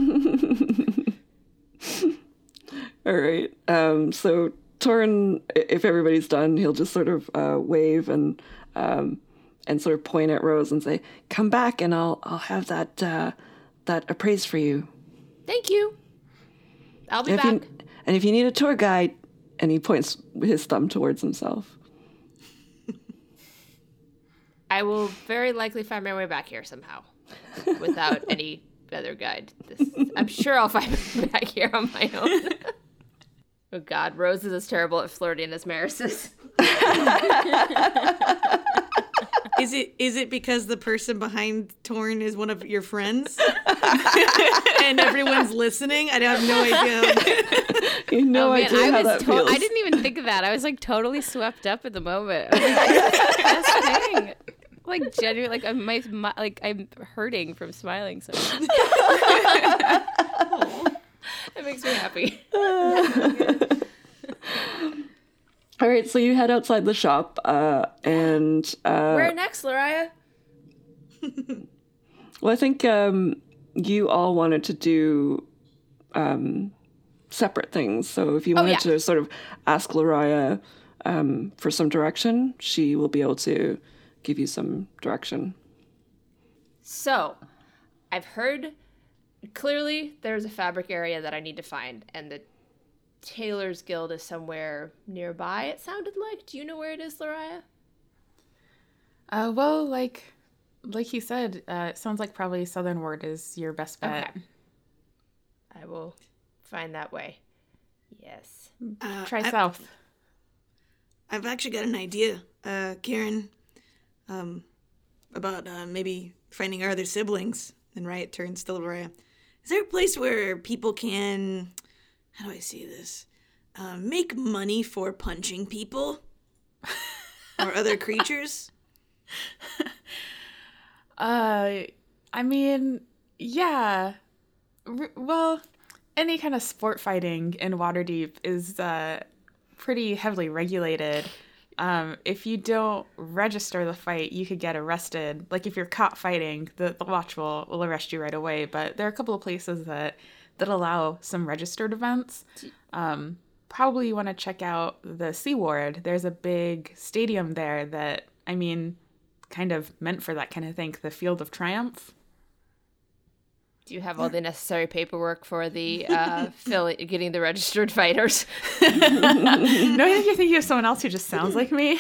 S1: All right. So Torin, if everybody's done, he'll just sort of wave and sort of point at Rose and say, "Come back, and I'll have that appraised for you."
S4: Thank you. I'll be
S1: And
S4: back.
S1: if you need a tour guide, and he points his thumb towards himself.
S4: I will very likely find my way back here somehow, without any better guide. I'm sure I'll find it back here on my own. Oh God, Rose is as terrible at flirting as Maris is.
S2: Is it because the person behind Torn is one of your friends? And everyone's listening? I have no idea.
S1: You know,
S5: Man,
S1: idea how that feels.
S5: I didn't even think of that. I was like totally swept up at the moment. I was like, that's the best thing. Like genuinely, like I'm hurting from smiling so much.
S4: That makes me happy.
S1: All right, so you head outside the shop, and
S4: Where next, Lariah?
S1: well, I think you all wanted to do separate things. So if you wanted to sort of ask Lariah for some direction, she will be able to give you some direction.
S4: So, I've heard clearly there's a fabric area that I need to find, and the Tailor's Guild is somewhere nearby, it sounded like. Do you know where it is, Lariah?
S3: Well, like he said, it sounds like probably Southern Ward is your best bet.
S4: Okay. I will find that way. Yes.
S3: Try south.
S2: I've actually got an idea, Karen, about maybe finding our other siblings. And Riot turns to Lariah. Is there a place where people can, how do I see this, make money for punching people or other creatures?
S3: I mean, yeah. Well, any kind of sport fighting in Waterdeep is pretty heavily regulated. If you don't register the fight, you could get arrested. Like if you're caught fighting, the watch will arrest you right away. But there are a couple of places that allow some registered events. Probably you want to check out the Sea Ward. There's a big stadium there that, I mean, kind of meant for that kind of thing. The Field of Triumph.
S4: Do you have all the necessary paperwork for the getting the registered fighters?
S3: No, I think you're thinking of someone else who just sounds like me.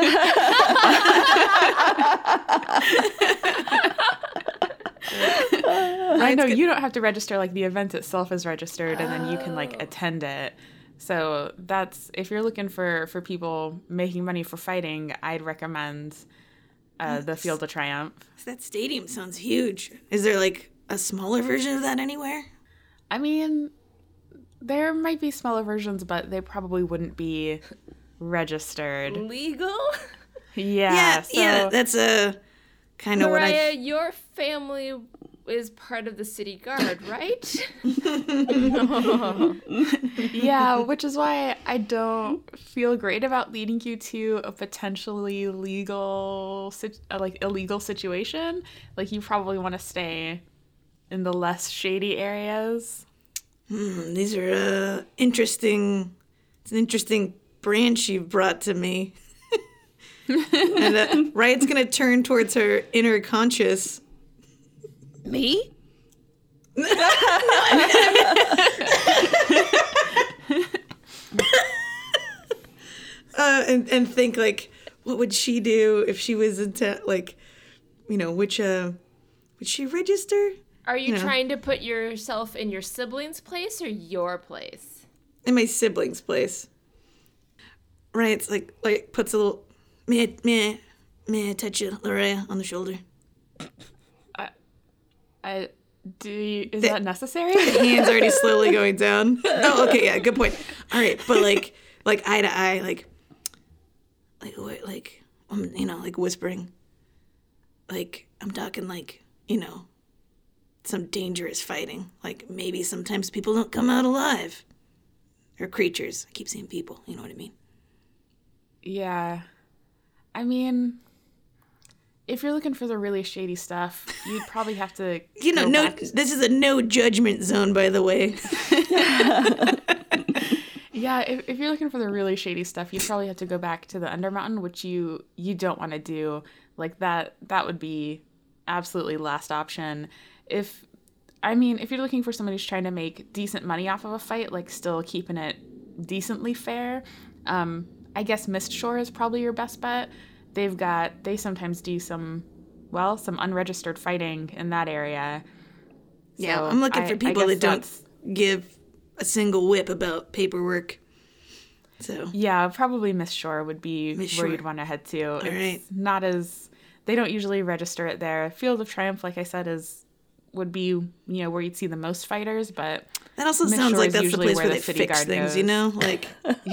S3: I know you don't have to register, like the event itself is registered and then you can like attend it. So that's, if you're looking for people making money for fighting, I'd recommend the Field of Triumph.
S2: That stadium sounds huge. Is there like a smaller version of that anywhere?
S3: I mean, there might be smaller versions, but they probably wouldn't be registered.
S4: Legal?
S3: Yeah.
S2: Yeah, that's a kind of what I...
S4: Mariah, your family is part of the city guard, right?
S3: Yeah, which is why I don't feel great about leading you to a potentially illegal situation. Like, you probably want to stay in the less shady areas.
S2: These are interesting. It's an interesting branch you've brought to me. And Riot's gonna turn towards her inner conscious.
S6: Me?
S2: And think like, what would she do if she was into like, you know, would she register?
S4: Are you trying to put yourself in your siblings' place or your place?
S2: In my siblings' place. Riot's like puts a little. May I touch you, Lariah, on the shoulder?
S3: Is that necessary?
S2: The hand's already slowly going down. Oh, okay, yeah, good point. All right, but like eye to eye, like whispering. Like I'm talking like, you know, some dangerous fighting. Like maybe sometimes people don't come out alive. Or creatures. I keep saying people. You know what I mean?
S3: Yeah. I mean, if you're looking for the really shady stuff, you'd probably have to.
S2: You know, this is a no judgment zone, by the way.
S3: Yeah, if you're looking for the really shady stuff, you'd probably have to go back to the Undermountain, which you don't want to do. Like that would be absolutely last option. If you're looking for somebody who's trying to make decent money off of a fight, like still keeping it decently fair, I guess Mistshore is probably your best bet. They sometimes do some unregistered fighting in that area.
S2: Yeah,
S3: So
S2: I'm looking for people
S3: guess
S2: that don't
S3: that's-
S2: give a single whip about paperwork. So,
S3: Yeah, probably Miss Shore would be
S2: Miss
S3: where
S2: Shore.
S3: you'd want to head to. It's
S2: right.
S3: not as they don't usually register it there. Field of Triumph, like I said, would be where you'd see the most fighters, but
S2: that also
S3: Miss
S2: sounds
S3: Shore
S2: like
S3: is
S2: that's the
S3: usually
S2: place
S3: where
S2: where
S3: the
S2: they
S3: city
S2: fix
S3: guard
S2: things,
S3: goes.
S2: Like,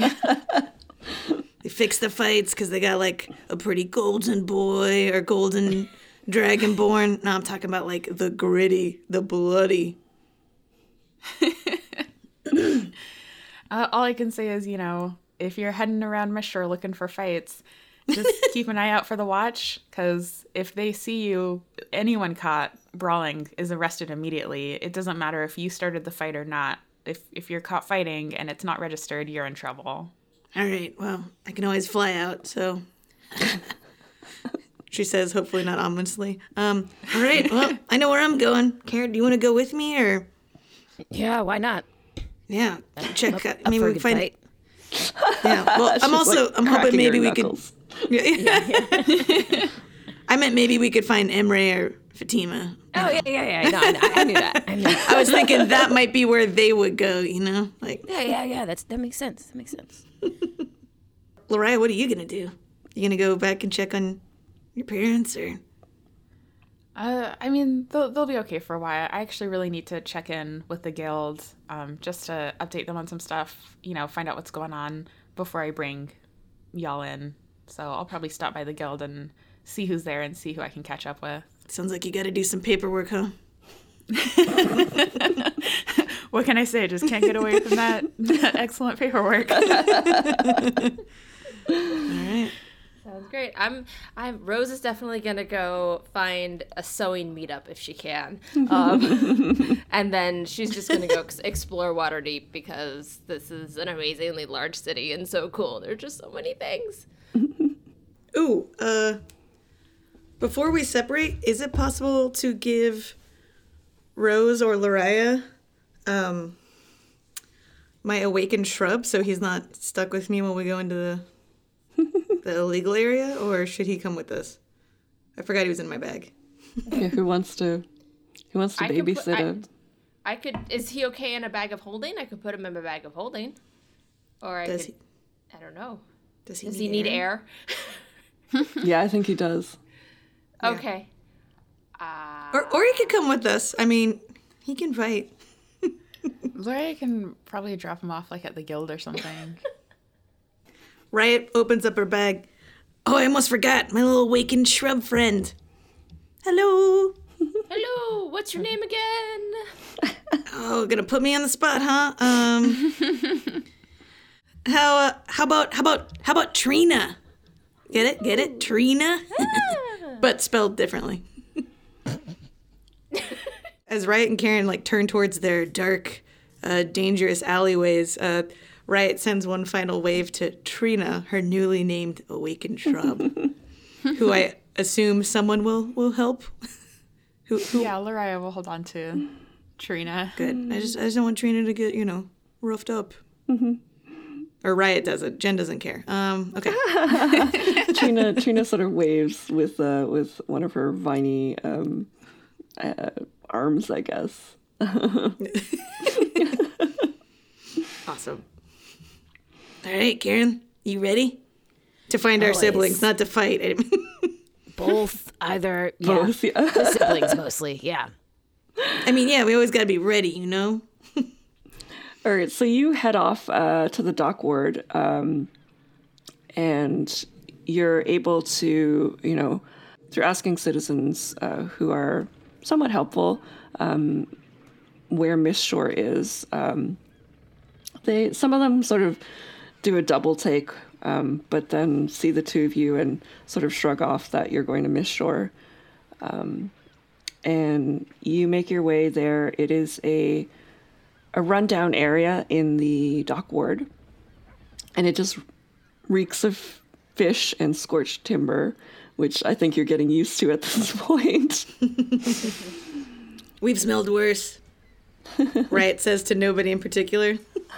S2: they fix the fights because they got, like, a pretty golden boy or golden dragonborn. No, I'm talking about, like, the gritty, the bloody.
S3: All I can say is, if you're heading around Miss Shore looking for fights, just keep an eye out for the watch, because if they see you, anyone caught brawling is arrested immediately. It doesn't matter if you started the fight or not. If you're caught fighting and it's not registered, you're in trouble.
S2: All right, well, I can always fly out, so... She says, hopefully not ominously. All right, well, I know where I'm going. Karen, do you want to go with me, or...
S6: Yeah, why not?
S2: Yeah, check.
S6: Up
S2: Maybe
S6: for a
S2: we
S6: good
S2: can find.
S6: fight.
S2: Yeah. Well, I'm
S1: She's,
S2: also.
S1: like,
S2: I'm hoping
S1: cracking
S2: maybe
S1: her
S2: we could.
S1: knuckles.
S2: I meant maybe we could find Emre or Fatima.
S6: Oh, yeah. No, I knew that. I knew that.
S2: I was thinking that might be where they would go. Like,
S6: Yeah. That makes sense.
S2: Lariah, what are you gonna do? You gonna go back and check on your parents, or?
S3: I mean, they'll be okay for a while. I actually really need to check in with the guild, just to update them on some stuff, find out what's going on before I bring y'all in. So I'll probably stop by the guild and see who's there and see who I can catch up with.
S2: Sounds like you got to do some paperwork, huh?
S3: What can I say? Just can't get away from that excellent paperwork.
S2: All right.
S4: Sounds great. Rose is definitely gonna go find a sewing meetup if she can, and then she's just gonna go explore Waterdeep, because this is an amazingly large city and so cool. There are just so many things.
S2: Ooh. Before we separate, is it possible to give Rose or Lariah my awakened shrub so he's not stuck with me when we go into the illegal area, or should he come with us? I forgot he was in my bag.
S1: Yeah, who wants to
S4: I could
S1: babysit
S4: put-
S1: him?
S4: I could. Is he okay in a bag of holding? I could put him in a bag of holding, or I
S2: Does
S4: could. I don't know.
S2: Does
S4: Does he need air?
S1: Yeah, I think he does.
S4: Okay.
S2: Or he could come with us. I mean, he can fight.
S3: Laura can probably drop him off at the guild or something.
S2: Riot opens up her bag. Oh, I almost forgot. My little awakened shrub friend. Hello.
S4: Hello. What's your name again?
S2: Oh, gonna put me on the spot, huh? How about Trina? Get it? Trina? But spelled differently. As Riot and Karen turn towards their dark, dangerous alleyways, Riot sends one final wave to Trina, her newly named awakened shrub, who I assume someone will help. Who?
S3: Yeah, Lariah will hold on to Trina.
S2: Good. I just don't want Trina to get roughed up. Or Riot doesn't. Jen doesn't care. Okay.
S1: Trina sort of waves with one of her viney arms, I guess.
S2: Awesome. All right, Karen, you ready to find our
S6: Always.
S2: siblings, not to fight?
S6: Both, either,
S1: Both, yeah.
S6: The siblings mostly, yeah.
S2: I mean, yeah, we always got to be ready,
S1: All right, so you head off to the dock ward, and you're able to, through asking citizens who are somewhat helpful, where Miss Shore is. Some of them sort of do a double take, but then see the two of you and sort of shrug off that you're going to Miss Shore. And you make your way there. It is a rundown area in the dock ward, and it just reeks of fish and scorched timber, which I think you're getting used to at this point.
S2: We've smelled worse. Riot says to nobody in particular.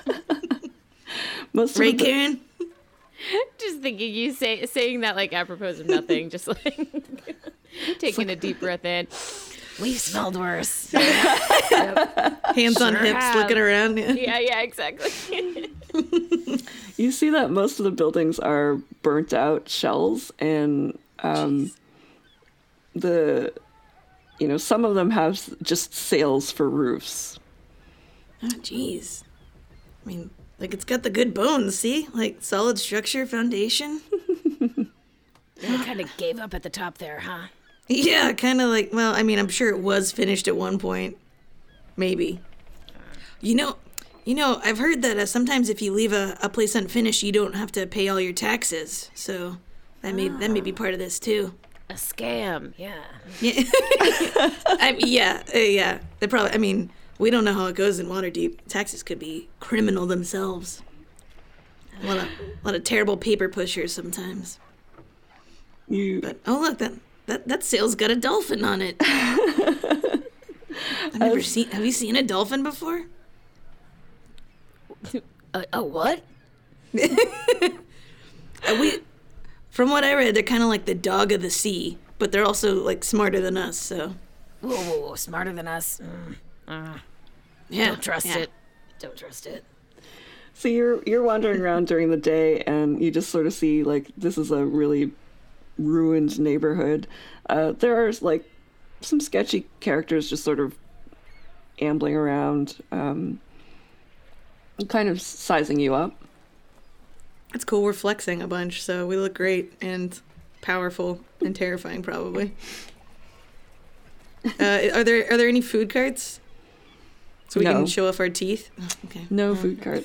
S1: Most of
S2: Right,
S1: the-
S2: Karen?
S5: Just thinking you saying that apropos of nothing, just taking a deep breath in.
S6: We've smelled worse.
S2: Hands on hips,
S5: have.
S2: looking around. Yeah.
S5: Yeah, exactly.
S1: You see that most of the buildings are burnt out shells, and some of them have just sails for roofs.
S2: Oh, jeez. I mean, like, it's got the good bones, see? Like, solid structure, foundation.
S6: They kind of gave up at the top there, huh?
S2: Yeah, kind of like, well, I mean, I'm sure it was finished at one point. Maybe. You know, I've heard that sometimes if you leave a place unfinished, you don't have to pay all your taxes. So that may be part of this, too.
S6: A scam, yeah.
S2: Yeah. Yeah. They probably, I mean, we don't know how it goes in Waterdeep. Taxes could be criminal themselves. A lot of terrible paper pushers sometimes. But oh look, that sail's got a dolphin on it. I've never seen. Have you seen a dolphin before?
S6: A what?
S2: From what I read, they're kind of like the dog of the sea, but they're also like smarter than us. So
S6: Whoa, smarter than us.
S2: yeah,
S6: Don't trust
S2: yeah.
S6: it. Don't trust it.
S1: So you're wandering around during the day, and you just sort of see, like, this is a really ruined neighborhood. There are, like, some sketchy characters just sort of ambling around, kind of sizing you up.
S2: It's cool. We're flexing a bunch, so we look great and powerful and terrifying, probably. Are there any food carts? So we
S1: No.
S2: can show off our teeth. Oh, okay.
S1: No food carts.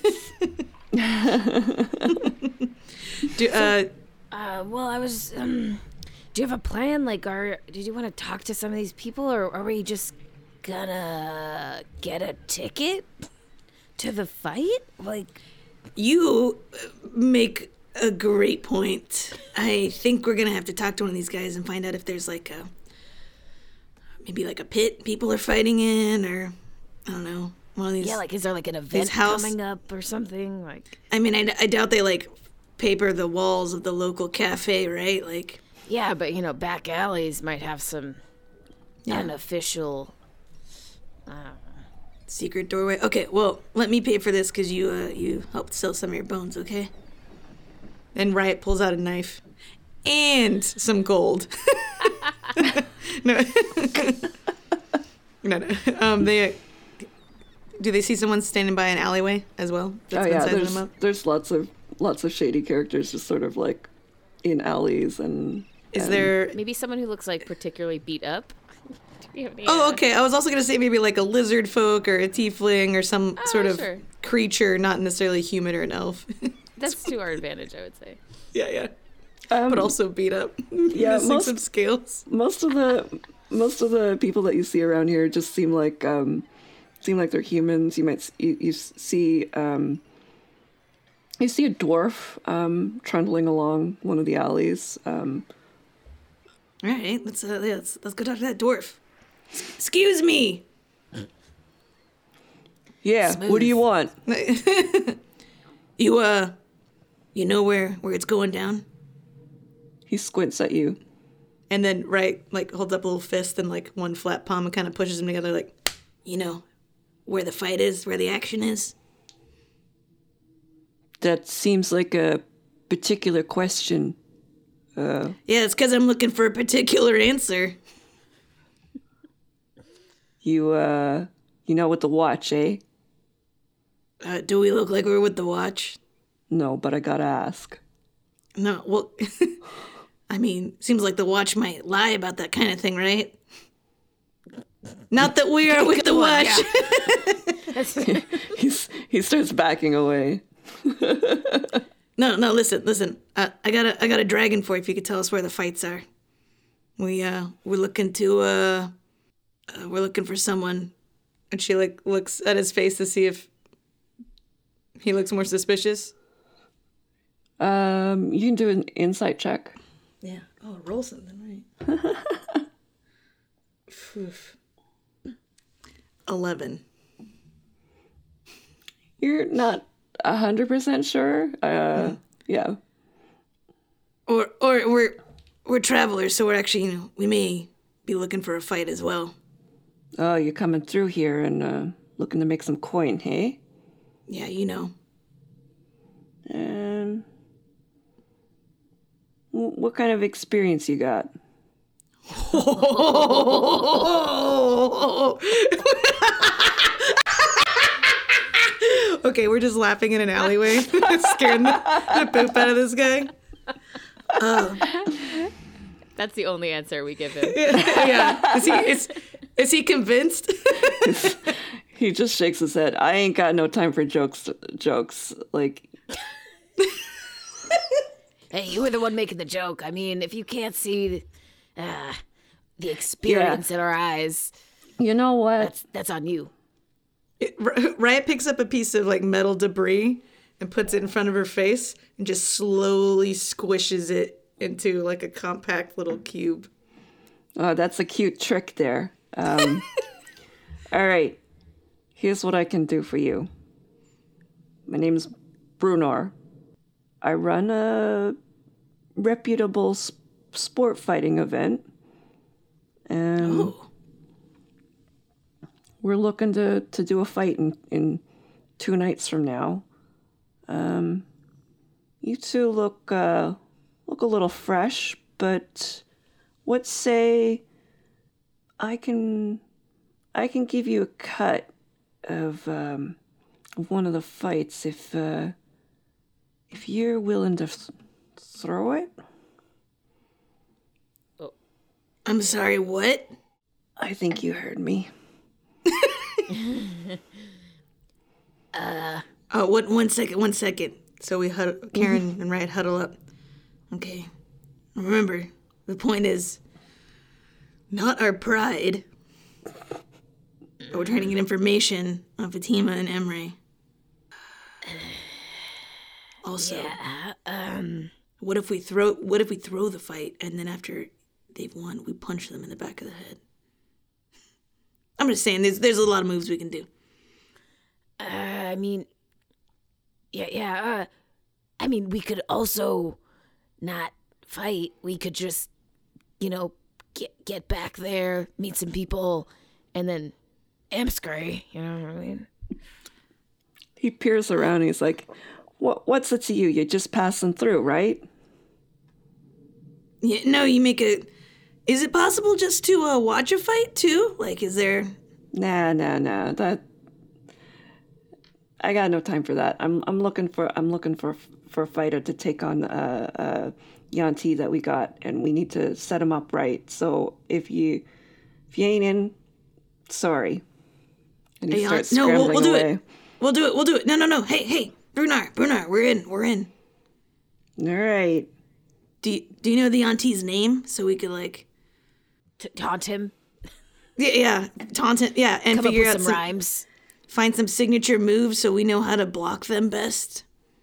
S6: Well, I was. Do you have a plan? Like, did you want to talk to some of these people, or are we just gonna get a ticket to the fight? Like,
S2: You make a great point. I think we're gonna have to talk to one of these guys and find out if there's like maybe like a pit people are fighting in, or I don't know, one of these.
S6: yeah, like, is there like an event
S2: house-
S6: coming up or something? Like,
S2: I mean, I doubt they like paper the walls of the local cafe, right? Like,
S6: yeah, but back alleys might have some unofficial.
S2: secret doorway. Okay, well, let me pay for this because you helped sell some of your bones, okay? And Riot pulls out a knife and some gold. No, no. Do they see someone standing by an alleyway as well? That's been sizing them up?
S1: There's lots of shady characters just sort of like in alleys and.
S2: Is there?
S5: Maybe someone who looks like particularly beat up. Do you have any,
S2: Oh, okay. I was also gonna say maybe like a lizard folk or a tiefling or some sort of
S5: sure.
S2: creature, not necessarily human or an elf.
S5: That's to our advantage, I would say.
S2: Yeah. But also beat up.
S1: Yeah,
S2: Missing some scales.
S1: Most of the people that you see around here just seem like they're humans. You see a dwarf trundling along one of the alleys.
S2: All right, let's go talk to that dwarf. Excuse me.
S1: Yeah, what do you want?
S2: You know where it's going down?
S1: He squints at you.
S2: And then like holds up a little fist and like one flat palm and kind of pushes them together, like, you know, where the fight is, where the action is.
S1: That seems like a particular question.
S2: Yeah, it's because I'm looking for a particular answer.
S1: You know, with the watch, eh?
S2: Do we look like we're with the watch?
S1: No, but I gotta ask.
S2: No, well, I mean, seems like the watch might lie about that kind of thing, right? Not that we are with the watch.
S1: He starts backing away.
S2: No, listen. I got a dragon for you if you could tell us where the fights are. We're looking for someone. And she like looks at his face to see if he looks more suspicious.
S1: You can do an insight check.
S2: Yeah. Oh, roll something, right? Oof. 11.
S1: You're not 100% sure. Yeah.
S2: Or we're travelers, so we're actually, we may be looking for a fight as well.
S1: Oh, you're coming through here and looking to make some coin, hey?
S2: Yeah, you know.
S1: What kind of experience you got?
S2: Okay, we're just laughing in an alleyway, scaring the poop out of this guy.
S5: That's the only answer we give him.
S2: Yeah, is he convinced?
S1: He just shakes his head. I ain't got no time for jokes. Like,
S6: Hey, you were the one making the joke. I mean, if you can't see the experience in our eyes,
S1: you know what?
S6: that's on you.
S2: Riot picks up a piece of like metal debris and puts it in front of her face and just slowly squishes it into like a compact little cube.
S1: Oh, that's a cute trick there. All right. Here's what I can do for you. My name's Brunor. I run a reputable sport fighting event. And we're looking to do a fight in 2 nights from now. You two look a little fresh, but what say I can give you a cut of one of the fights if you're willing to throw it.
S2: I'm sorry, what?
S1: I think you heard me.
S2: One second. So we Karen and Riot huddle up. Okay. Remember, the point is not our pride. But we're trying to get information on Fatima and Emre. Also, what if we throw the fight and then after they've won, we punch them in the back of the head? I'm just saying, there's a lot of moves we can do.
S6: I mean, I mean, we could also not fight. We could just, get back there, meet some people, and then amscray. You know what I mean?
S1: He peers around and he's like, what's it to you? You're just passing through, right?
S2: Yeah, no, you make a... Is it possible just to watch a fight, too? Like, is there...
S1: Nah. That... I got no time for that. I'm looking for a fighter to take on Yanti that we got, and we need to set him up right. So if you ain't in, sorry. And he starts scrambling
S2: we'll do
S1: away.
S2: it. We'll do it. No. Hey, Brunnar, we're in.
S1: All right.
S2: Do you know the auntie's name so we could like
S6: Taunt him.
S2: Yeah, taunt him. Yeah, and
S6: Come up
S2: figure
S6: with
S2: out
S6: some rhymes.
S2: Find some signature moves so we know how to block them best.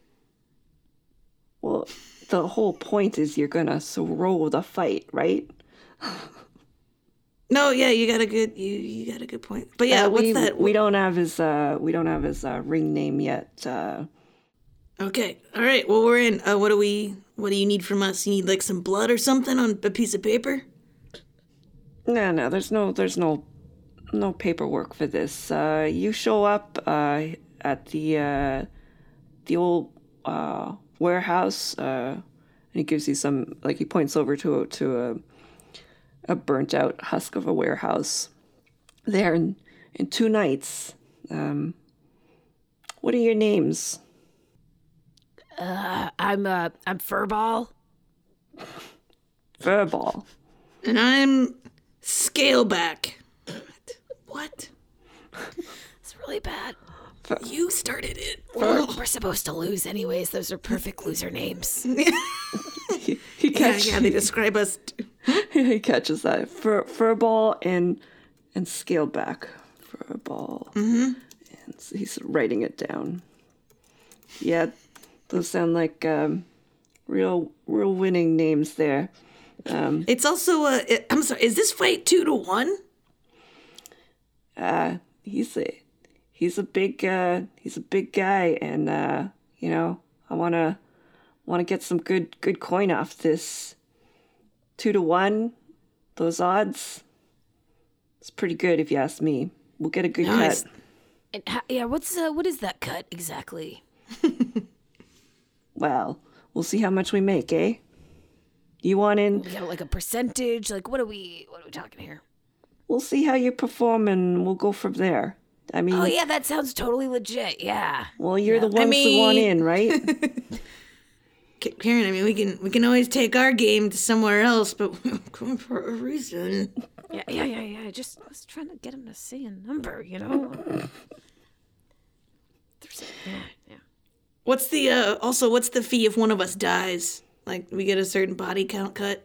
S1: Well, the whole point is you're gonna throw the fight, right?
S2: No, yeah, you got a good point. But yeah, what's that?
S1: We don't have his ring name yet.
S2: Okay, all right. Well, we're in. What do you need from us? You need like some blood or something on a piece of paper?
S1: No. There's no paperwork for this. You show up at the old warehouse, and he gives you some, like, he points over to a burnt out husk of a warehouse. There in 2 nights. What are your names?
S6: I'm Furball.
S1: Furball.
S2: And I'm Scaleback. What?
S6: It's really bad.
S2: You started it.
S6: We're supposed to lose anyways. Those are perfect loser names.
S1: He catches.
S2: Yeah, they describe us.
S1: He catches that. Furball and Scaleback. Furball. Mm-hmm. And he's writing it down. Yeah, those sound like real winning names there.
S2: It's also I'm sorry. Is this fight 2-1?
S1: He's a big guy, and I wanna get some good coin off this. 2-1, those odds. It's pretty good if you ask me. We'll get a good
S6: Nice.
S1: cut.
S6: And what is that cut exactly?
S1: Well, we'll see how much we make, eh? You want in?
S6: We got like a percentage. Like what are we talking here?
S1: We'll see how you perform and we'll go from there. I mean,
S6: Oh yeah, that sounds totally legit. Yeah.
S1: well, you're the ones who want in, right?
S2: Karen, I mean, we can always take our game to somewhere else, but we're going for a reason.
S6: Yeah. I was trying to get him to say a number, you know. Yeah.
S2: What's the fee if one of us dies? Like, we get a certain body count cut?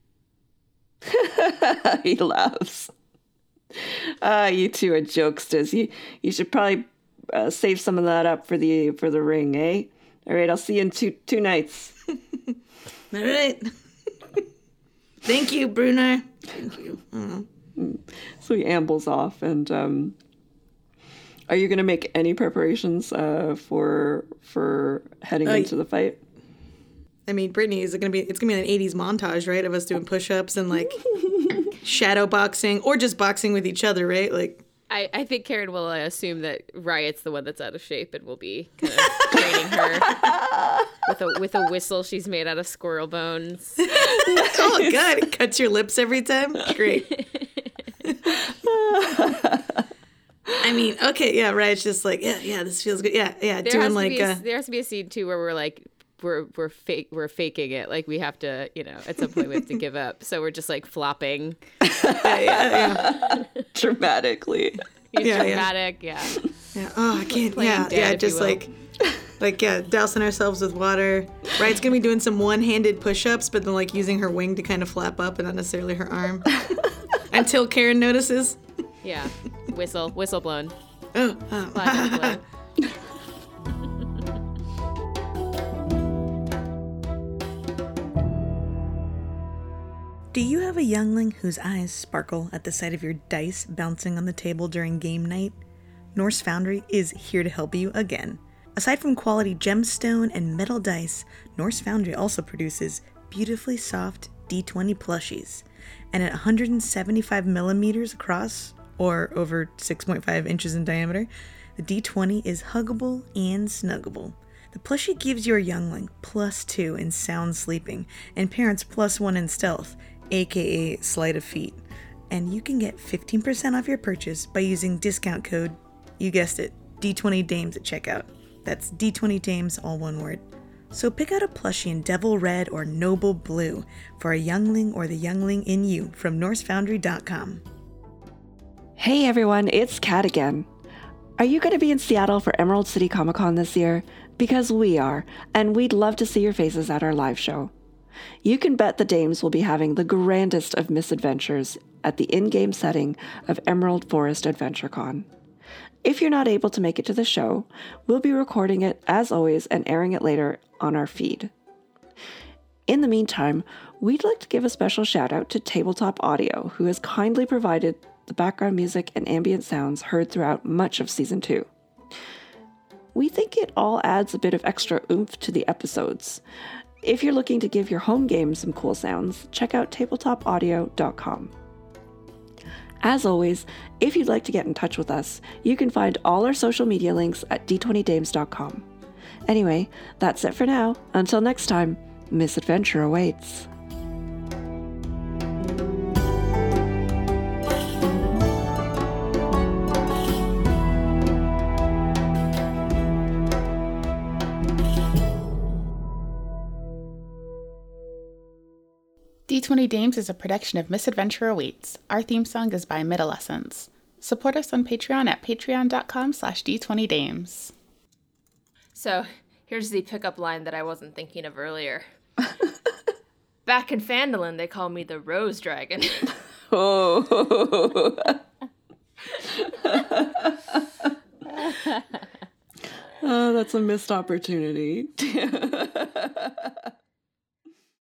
S1: He laughs. You two are jokesters. You should probably save some of that up for the ring, eh? All right, I'll see you in two nights.
S2: All right. Thank you, Brunner. Thank you.
S1: So he ambles off, and are you going to make any preparations for heading into the fight?
S2: I mean, Brittany, it's gonna be an 80s montage, right? Of us doing push-ups and like shadow boxing or just boxing with each other, right? Like,
S5: I think Karen will assume that Riot's the one that's out of shape and will be kind of training her with a whistle she's made out of squirrel bones.
S2: oh god, it cuts your lips every time. Great. I mean, okay, yeah, right. It's just like, yeah, this feels good. Yeah,
S5: There has to be a scene too where we're like we're faking it. Like we have to, at some point we have to give up. So we're just like flopping.
S2: yeah.
S1: Dramatically.
S5: Dramatic, yeah.
S2: Oh, I can't.
S5: Playing dead,
S2: just dousing ourselves with water. Riot's gonna be doing some one-handed push-ups, but then like using her wing to kind of flap up and not necessarily her arm. Until Karen notices.
S5: Yeah. Whistle blown.
S2: Oh.
S5: Flag on the play.
S2: Do you have a youngling whose eyes sparkle at the sight of your dice bouncing on the table during game night? Norse Foundry is here to help you again. Aside from quality gemstone and metal dice, Norse Foundry also produces beautifully soft D20 plushies. And at 175 millimeters across, or over 6.5 inches in diameter, the D20 is huggable and snuggable. The plushie gives your youngling +2 in sound sleeping, and parents +1 in stealth, aka sleight of feet. And you can get 15% off your purchase by using discount code, you guessed it, D20Dames at checkout. That's D20Dames, all one word. So pick out a plushie in Devil Red or Noble Blue for a youngling or the youngling in you from NorseFoundry.com.
S1: Hey everyone, it's Kat again. Are you going to be in Seattle for Emerald City Comic Con this year? Because we are, and we'd love to see your faces at our live show. You can bet the Dames will be having the grandest of misadventures at the in-game setting of Emerald Forest Adventure Con. If you're not able to make it to the show, we'll be recording it as always and airing it later on our feed. In the meantime, we'd like to give a special shout out to Tabletop Audio, who has kindly provided the background music and ambient sounds heard throughout much of Season 2. We think it all adds a bit of extra oomph to the episodes. If you're looking to give your home game some cool sounds, check out tabletopaudio.com. As always, if you'd like to get in touch with us, you can find all our social media links at d20dames.com. Anyway, that's it for now. Until next time, misadventure awaits.
S3: D20 Dames is a production of Misadventure Awaits. Our theme song is by Midolescence. Support us on Patreon at patreon.com/D20Dames.
S4: So, here's the pickup line that I wasn't thinking of earlier. Back in Phandalin, they call me the Rose Dragon.
S1: Oh, that's a missed opportunity.